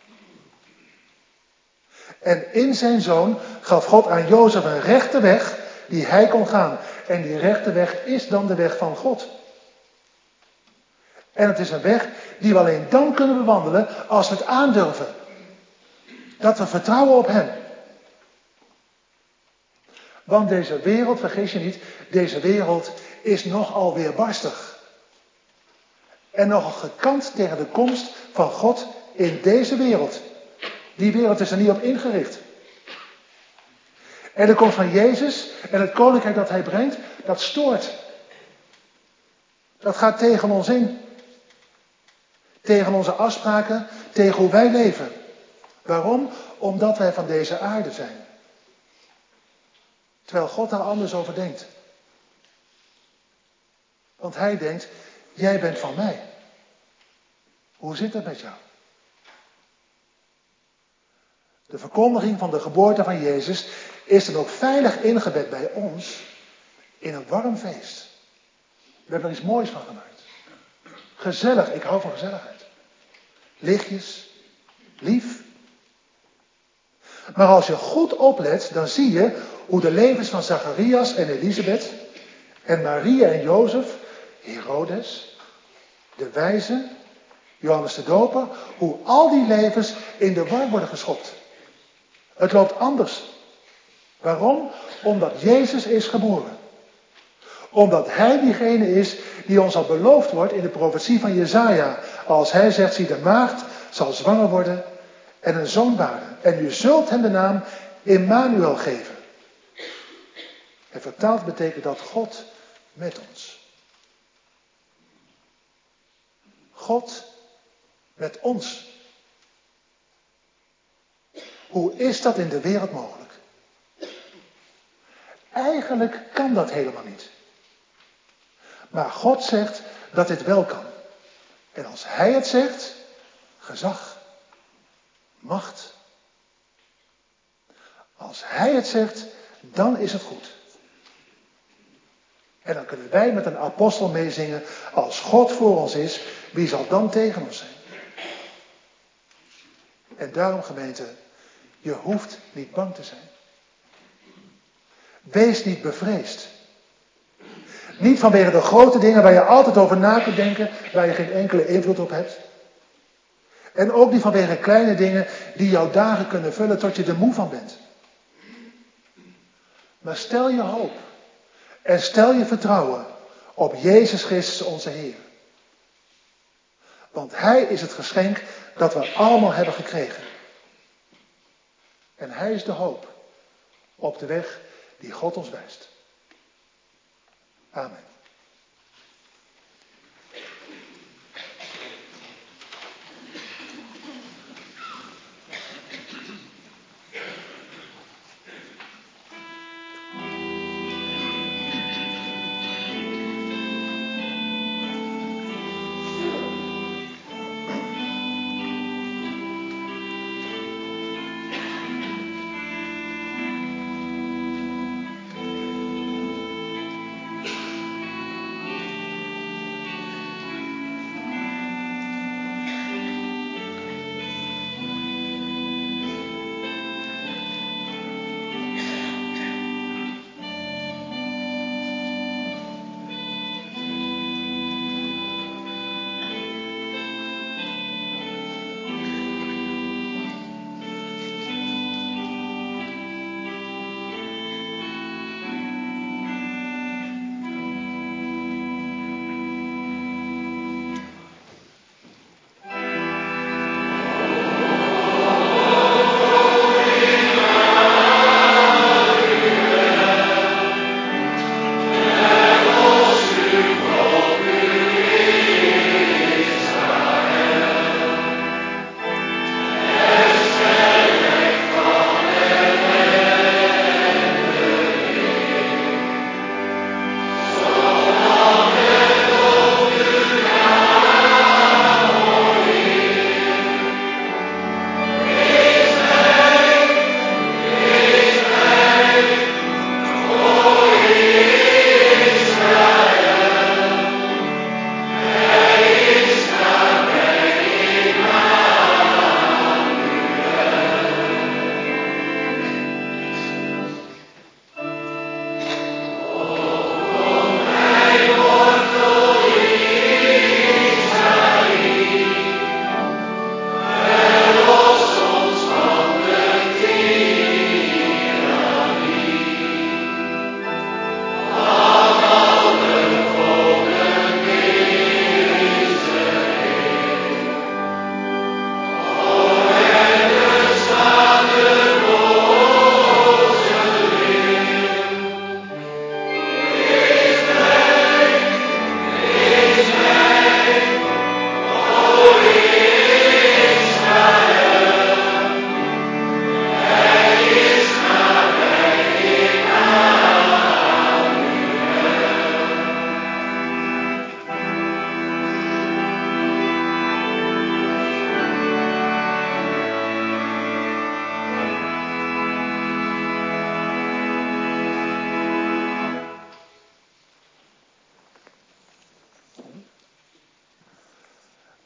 En in zijn zoon gaf God aan Jozef een rechte weg die hij kon gaan. En die rechte weg is dan de weg van God. En het is een weg die we alleen dan kunnen bewandelen als we het aandurven. Dat we vertrouwen op hem. Want deze wereld, vergeet je niet, deze wereld is nogal weerbarstig. En nogal gekant tegen de komst van God in deze wereld. Die wereld is er niet op ingericht. En de komst van Jezus en het koninkrijk dat hij brengt, dat stoort. Dat gaat tegen ons in. Tegen onze afspraken, tegen hoe wij leven. Waarom? Omdat wij van deze aarde zijn. Terwijl God daar anders over denkt. Want hij denkt, jij bent van mij. Hoe zit het met jou? De verkondiging van de geboorte van Jezus is dan ook veilig ingebed bij ons in een warm feest. We hebben er iets moois van gemaakt. Gezellig, ik hou van gezelligheid. Lichtjes, lief. Maar als je goed oplet, dan zie je hoe de levens van Zacharias en Elisabeth en Maria en Jozef, Herodes, de wijzen, Johannes de Doper, hoe al die levens in de war worden geschopt. Het loopt anders. Waarom? Omdat Jezus is geboren. Omdat hij diegene is die ons al beloofd wordt in de profetie van Jesaja. Als hij zegt, zie de maagd zal zwanger worden en een zoon baren. En u zult hem de naam Immanuel geven. En vertaald betekent dat God met ons. God met ons. Hoe is dat in de wereld mogelijk? Eigenlijk kan dat helemaal niet. Maar God zegt dat dit wel kan. En als hij het zegt, gezag, macht. Als hij het zegt, dan is het goed. En dan kunnen wij met een apostel meezingen, als God voor ons is, wie zal dan tegen ons zijn? En daarom, gemeente, je hoeft niet bang te zijn. Wees niet bevreesd. Niet vanwege de grote dingen waar je altijd over na kunt denken, waar je geen enkele invloed op hebt. En ook niet vanwege kleine dingen die jouw dagen kunnen vullen tot je er moe van bent. Maar stel je hoop en stel je vertrouwen op Jezus Christus onze Heer. Want Hij is het geschenk dat we allemaal hebben gekregen. En Hij is de hoop op de weg die God ons wijst. Amen.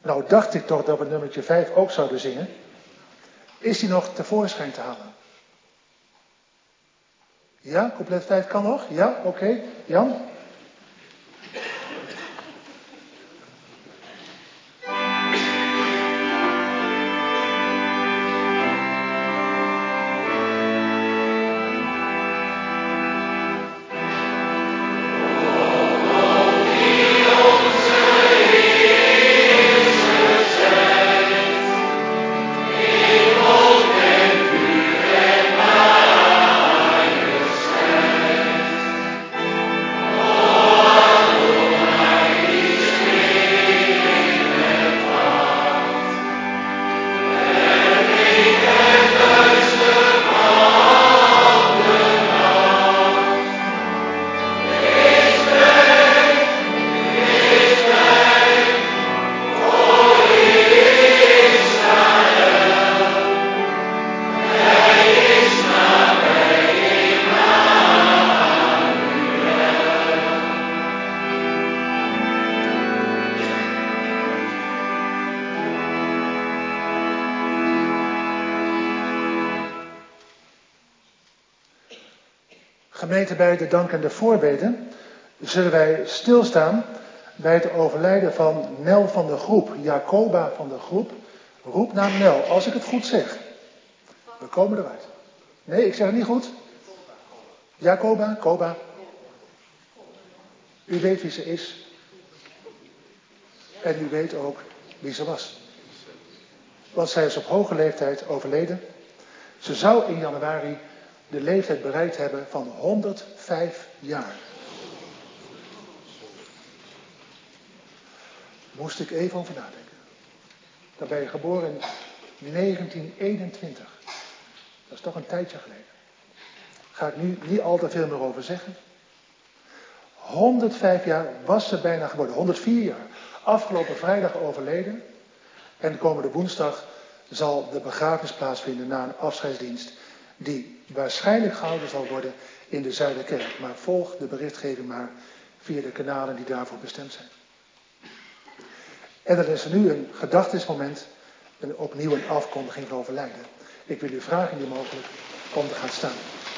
Nou dacht ik toch dat we nummertje vijf ook zouden zingen. Is die nog tevoorschijn te halen? Ja, couplet vijf kan nog? Ja, oké. Okay. Jan? Gemeente, bij de dank en de voorbeden zullen wij stilstaan bij het overlijden van Nel van de Groep, Jacoba van de Groep, roepnaam Nel, als ik het goed zeg. We komen eruit. Nee, ik zeg het niet goed. Jacoba, Koba. U weet wie ze is. En u weet ook wie ze was. Want zij is op hoge leeftijd overleden. Ze zou in januari de leeftijd bereikt hebben van honderdvijf jaar. Moest ik even over nadenken. Dan ben je geboren in negentien eenentwintig. Dat is toch een tijdje geleden. Ga ik nu niet al te veel meer over zeggen. honderdvijf jaar was ze bijna geworden. honderdvier jaar. Afgelopen vrijdag overleden. En de komende woensdag zal de begrafenis plaatsvinden na een afscheidsdienst. Die waarschijnlijk gehouden zal worden in de Zuiderkerk. Maar volg de berichtgeving maar via de kanalen die daarvoor bestemd zijn. En dan is er nu een gedachtenismoment. En opnieuw een afkondiging van overlijden. Ik wil u vragen indien mogelijk om te gaan staan.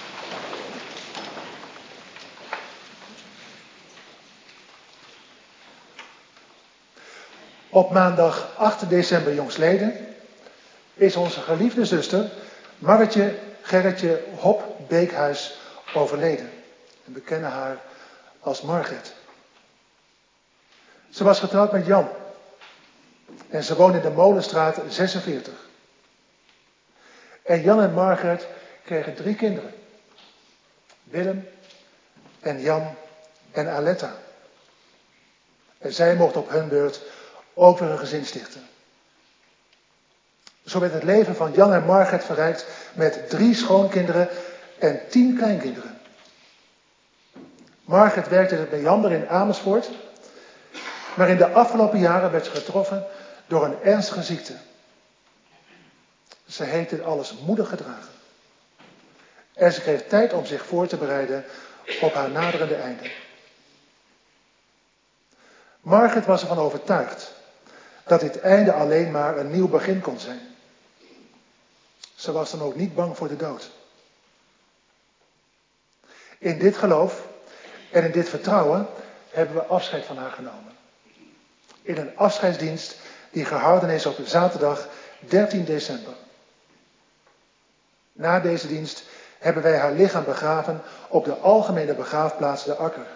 Op maandag acht december jongstleden is onze geliefde zuster Marretje Gerritje Hop Beekhuis overleden. En we kennen haar als Margret. Ze was getrouwd met Jan. En ze woonde in de Molenstraat zesenveertig. En Jan en Margret kregen drie kinderen. Willem en Jan en Aletta. En zij mochten op hun beurt ook weer een gezin stichten. Zo werd het leven van Jan en Margret verrijkt met drie schoonkinderen en tien kleinkinderen. Margret werkte bij Jander in Amersfoort, maar in de afgelopen jaren werd ze getroffen door een ernstige ziekte. Ze heeft dit alles moedig gedragen. En ze kreeg tijd om zich voor te bereiden op haar naderende einde. Margret was ervan overtuigd dat dit einde alleen maar een nieuw begin kon zijn. Ze was dan ook niet bang voor de dood. In dit geloof en in dit vertrouwen hebben we afscheid van haar genomen. In een afscheidsdienst die gehouden is op zaterdag dertien december. Na deze dienst hebben wij haar lichaam begraven op de algemene begraafplaats De Akker.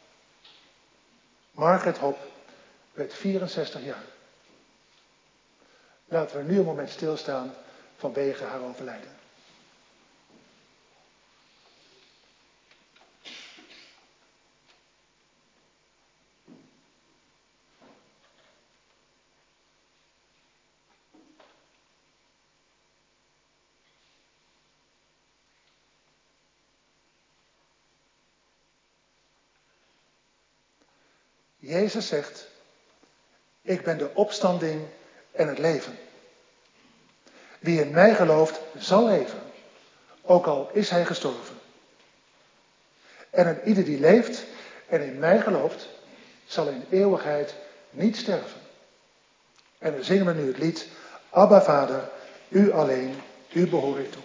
Margret Hop werd vierenzestig jaar. Laten we nu een moment stilstaan vanwege haar overlijden. Jezus zegt, ik ben de opstanding en het leven. Wie in mij gelooft, zal leven, ook al is hij gestorven. En een ieder die leeft en in mij gelooft, zal in eeuwigheid niet sterven. En dan zingen we nu het lied, Abba Vader, u alleen, u behoor ik toe.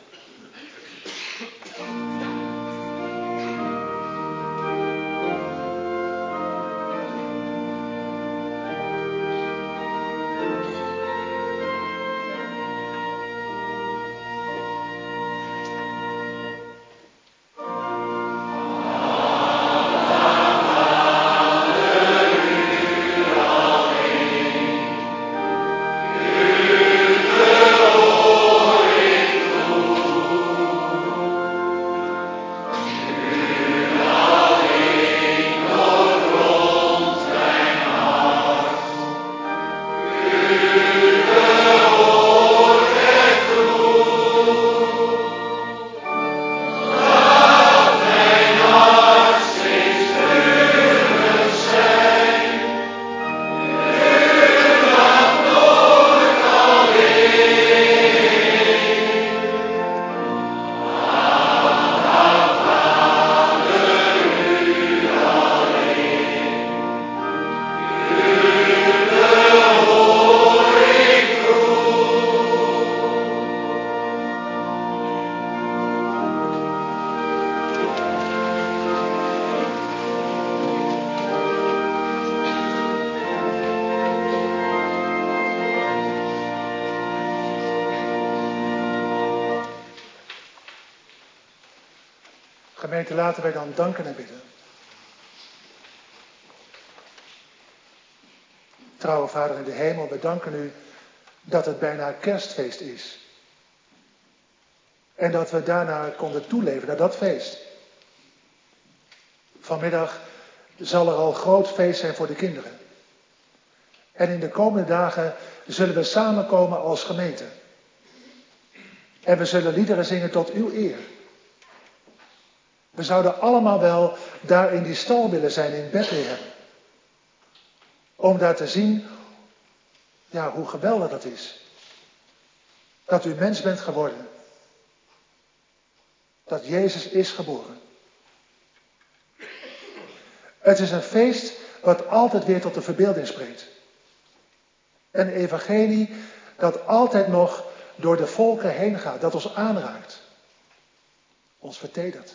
Gemeente, laten wij dan danken en bidden. Trouwe Vader in de hemel, we danken u dat het bijna kerstfeest is. En dat we daarna konden toeleven, naar dat feest. Vanmiddag zal er al groot feest zijn voor de kinderen. En in de komende dagen zullen we samenkomen als gemeente. En we zullen liederen zingen tot uw eer. We zouden allemaal wel daar in die stal willen zijn in Bethlehem. Om daar te zien, ja, hoe geweldig dat is. Dat u mens bent geworden. Dat Jezus is geboren. Het is een feest wat altijd weer tot de verbeelding spreekt. Een evangelie dat altijd nog door de volken heen gaat. Dat ons aanraakt. Ons vertedert.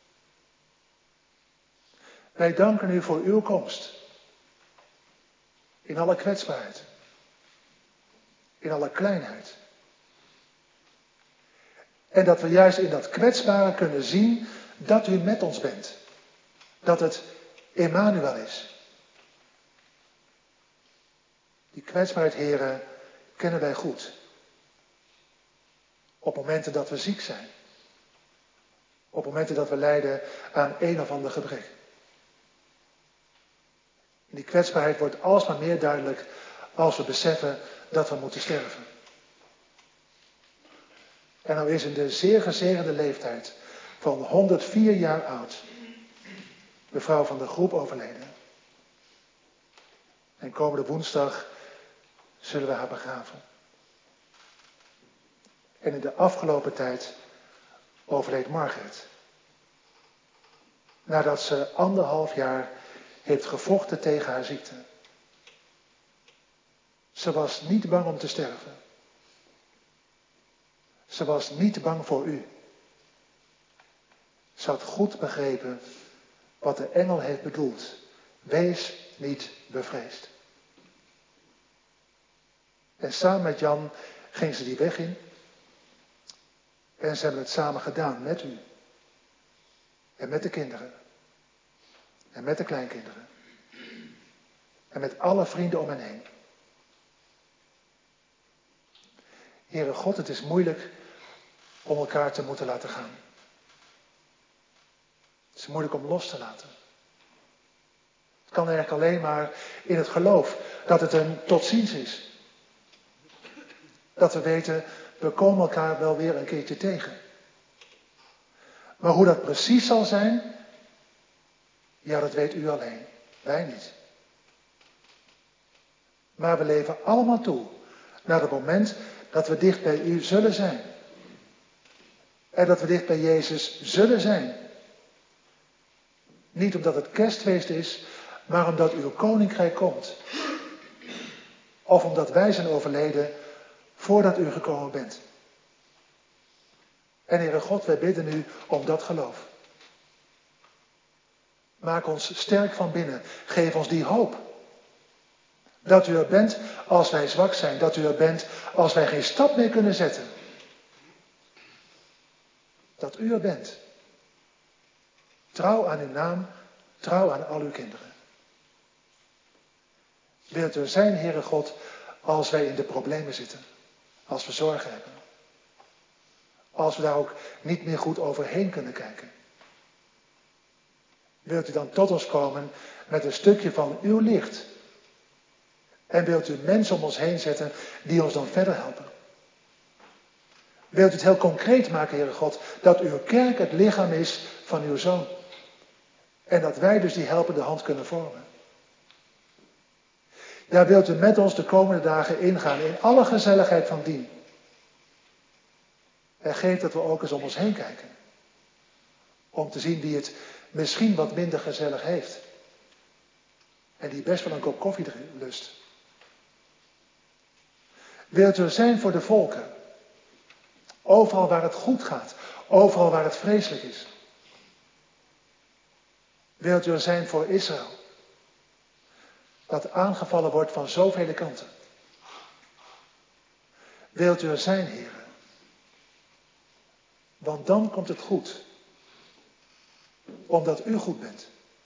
Wij danken u voor uw komst. In alle kwetsbaarheid. In alle kleinheid. En dat we juist in dat kwetsbare kunnen zien dat u met ons bent. Dat het Emmanuel is. Die kwetsbaarheid, heren, kennen wij goed. Op momenten dat we ziek zijn. Op momenten dat we lijden aan een of ander gebrek. Die kwetsbaarheid wordt alsmaar meer duidelijk als we beseffen dat we moeten sterven. En nou is in de zeer gezegende leeftijd van honderdvier jaar oud mevrouw van der Groep overleden. En komende woensdag zullen we haar begraven. En in de afgelopen tijd overleed Margaret. Nadat ze anderhalf jaar heeft gevochten tegen haar ziekte. Ze was niet bang om te sterven. Ze was niet bang voor u. Ze had goed begrepen wat de engel heeft bedoeld. Wees niet bevreesd. En samen met Jan ging ze die weg in. En ze hebben het samen gedaan met u. En met de kinderen. En met de kleinkinderen. En met alle vrienden om hen heen. Heere God, het is moeilijk om elkaar te moeten laten gaan. Het is moeilijk om los te laten. Het kan eigenlijk alleen maar in het geloof dat het een tot ziens is. Dat we weten, we komen elkaar wel weer een keertje tegen. Maar hoe dat precies zal zijn, ja, dat weet u alleen. Wij niet. Maar we leven allemaal toe naar het moment dat we dicht bij u zullen zijn. En dat we dicht bij Jezus zullen zijn. Niet omdat het kerstfeest is, maar omdat uw koninkrijk komt. of omdat wij zijn overleden voordat u gekomen bent. En Heere God, wij bidden u om dat geloof. Maak ons sterk van binnen. Geef ons die hoop. Dat u er bent als wij zwak zijn. Dat u er bent als wij geen stap meer kunnen zetten. Dat u er bent. Trouw aan uw naam, trouw aan al uw kinderen. Wilt u er zijn, Heere God, als wij in de problemen zitten. Als we zorgen hebben. Als we daar ook niet meer goed overheen kunnen kijken. Wilt u dan tot ons komen met een stukje van uw licht. En wilt u mensen om ons heen zetten die ons dan verder helpen. Wilt u het heel concreet maken, Heere God, dat uw kerk het lichaam is van uw Zoon. En dat wij dus die helpende hand kunnen vormen. Ja, wilt u met ons de komende dagen ingaan in alle gezelligheid van dien. En geef dat we ook eens om ons heen kijken. Om te zien wie het misschien wat minder gezellig heeft. En die best wel een kop koffie lust. Wilt u er zijn voor de volken. Overal waar het goed gaat. Overal waar het vreselijk is. Wilt u er zijn voor Israël. Dat aangevallen wordt van zoveel kanten. Wilt u er zijn, Heer. Want dan komt het goed. Omdat u goed bent.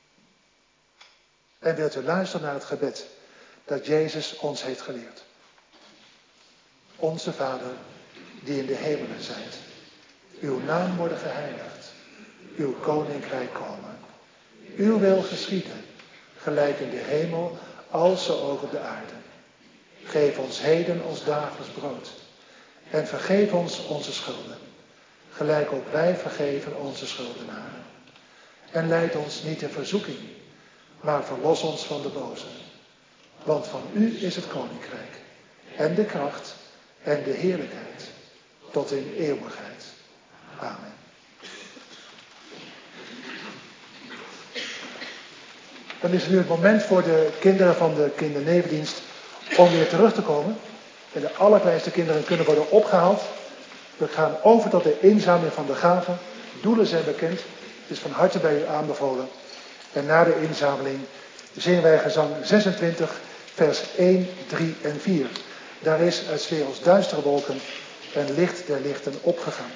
En wilt u luisteren naar het gebed dat Jezus ons heeft geleerd. Onze Vader, die in de hemelen zijt. Uw naam worden geheiligd. Uw koninkrijk komen. Uw wil geschieden. Gelijk in de hemel, als zo ook op de aarde. Geef ons heden ons dagelijks brood. En vergeef ons onze schulden. Gelijk ook wij vergeven onze schuldenaren. En leid ons niet in verzoeking, maar verlos ons van de boze. Want van u is het koninkrijk, en de kracht, en de heerlijkheid, tot in eeuwigheid. Amen. Dan is het nu het moment voor de kinderen van de kindernevendienst om weer terug te komen. En de allerkleinste kinderen kunnen worden opgehaald. We gaan over tot de inzameling van de gaven. Doelen zijn bekend. Het is van harte bij u aanbevolen. En na de inzameling zingen wij gezang zesentwintig, vers één, drie en vier. Daar is uit 's werelds duistere wolken een licht der lichten opgegaan.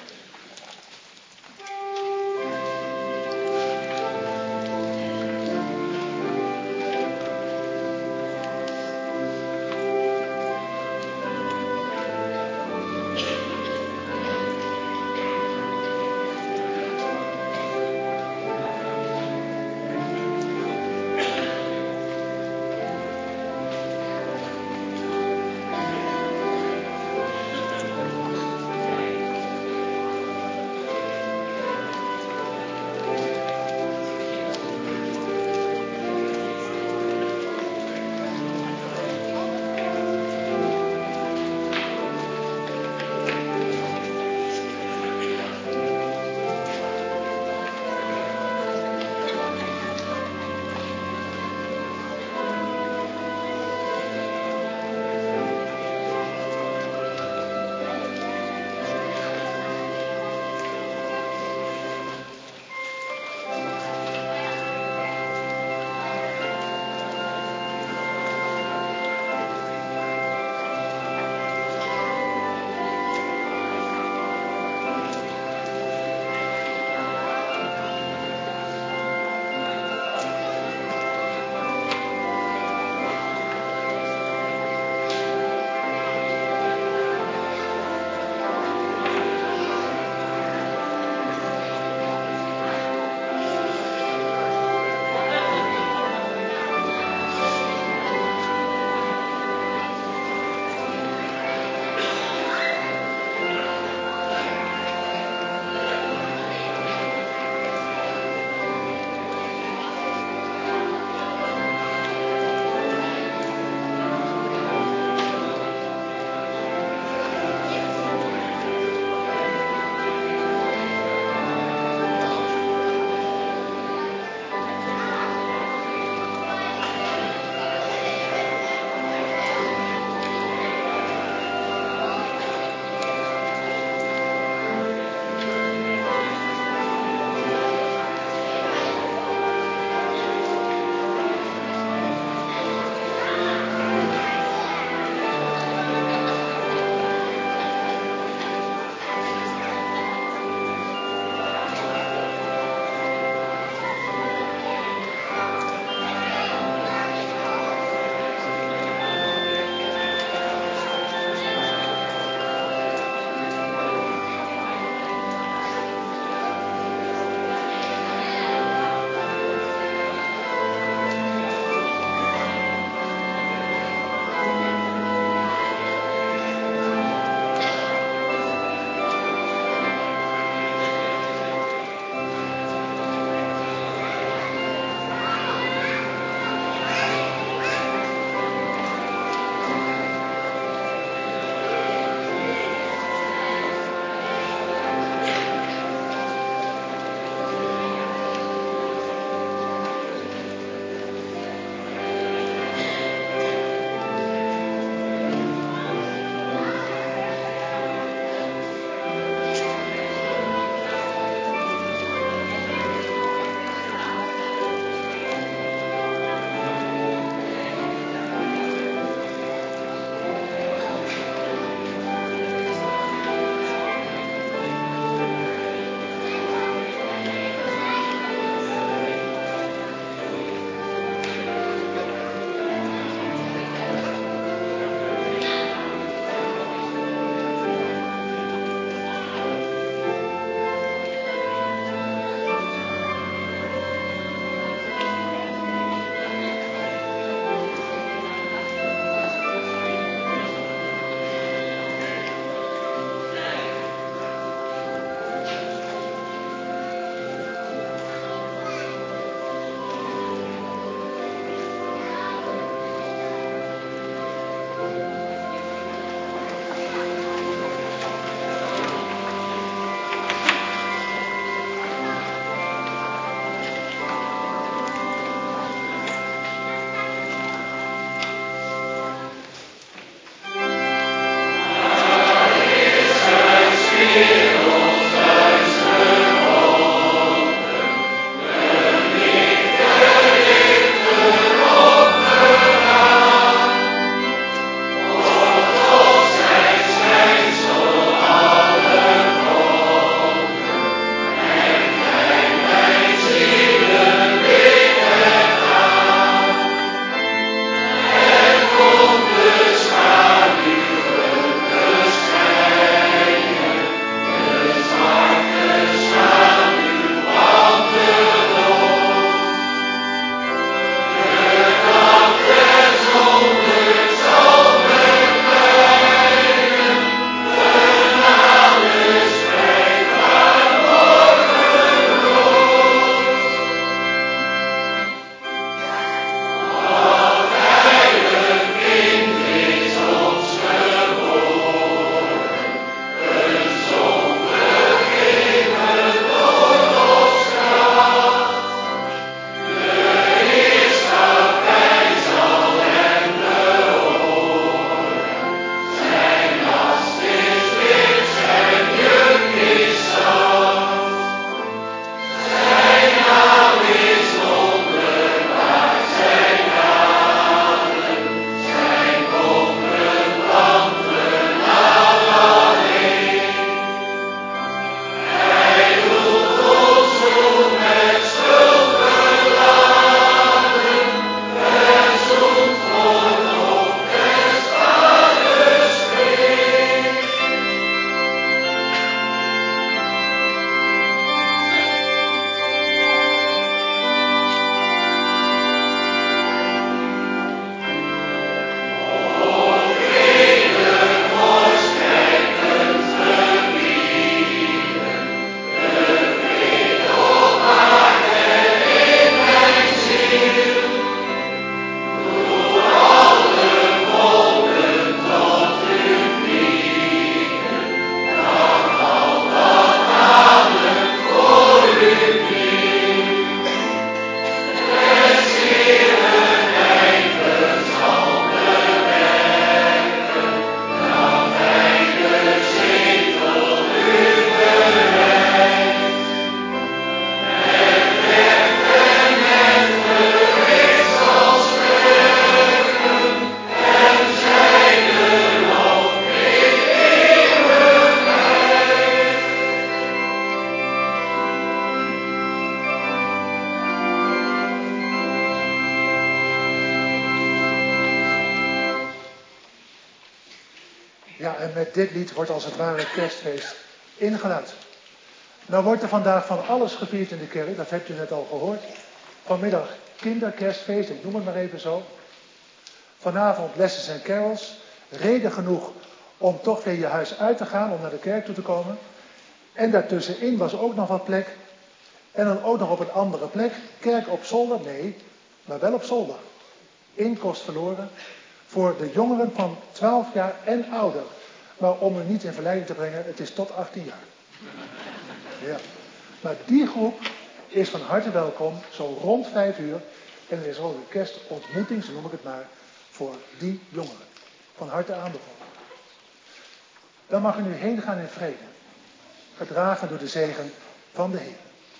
Ja, en met dit lied wordt als het ware het kerstfeest ingeluid. Nou wordt er vandaag van alles gevierd in de kerk, dat hebt u net al gehoord. Vanmiddag kinderkerstfeest, ik noem het maar even zo. Vanavond lessons en carols. Reden genoeg om toch weer je huis uit te gaan, om naar de kerk toe te komen. En daartussenin was ook nog wat plek. En dan ook nog op een andere plek. Kerk op zolder? Nee, maar wel op zolder. Inkost verloren. Voor de jongeren van twaalf jaar en ouder. Maar om u niet in verleiding te brengen, het is tot achttien jaar. Ja. Maar die groep is van harte welkom, zo rond vijf uur. En er is ook een kerstontmoeting, zo noem ik het maar, voor die jongeren. Van harte aanbevolen. Dan mag u nu heen gaan in vrede. Gedragen door de zegen van de Heer.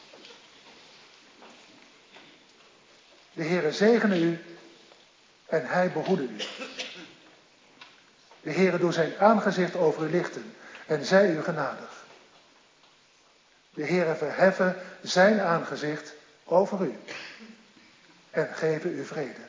De Heere zegene u en hij behoede u. De Heere doet zijn aangezicht over u lichten en zij u genadig. De Heere verheffen zijn aangezicht over u en geven u vrede.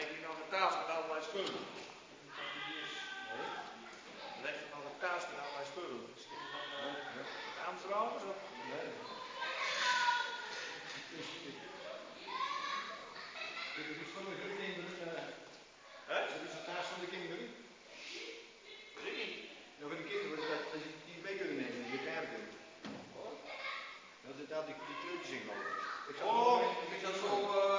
heb je nog een taas met allerlei spullen. Nee. Leg je nog een taas met allerlei spullen. Misschien van uh, Amsterdam of zo? Nee. Dit is iets van de kinderen. Hè? Dit is een taas van de kinderen. Weet ik niet. Nou, voor de kinderen, dat, dat je die mee kunnen nemen in je kamer. Dat is inderdaad die, die kleurtjes in geloof ik. Oh, ik zat zo. Uh,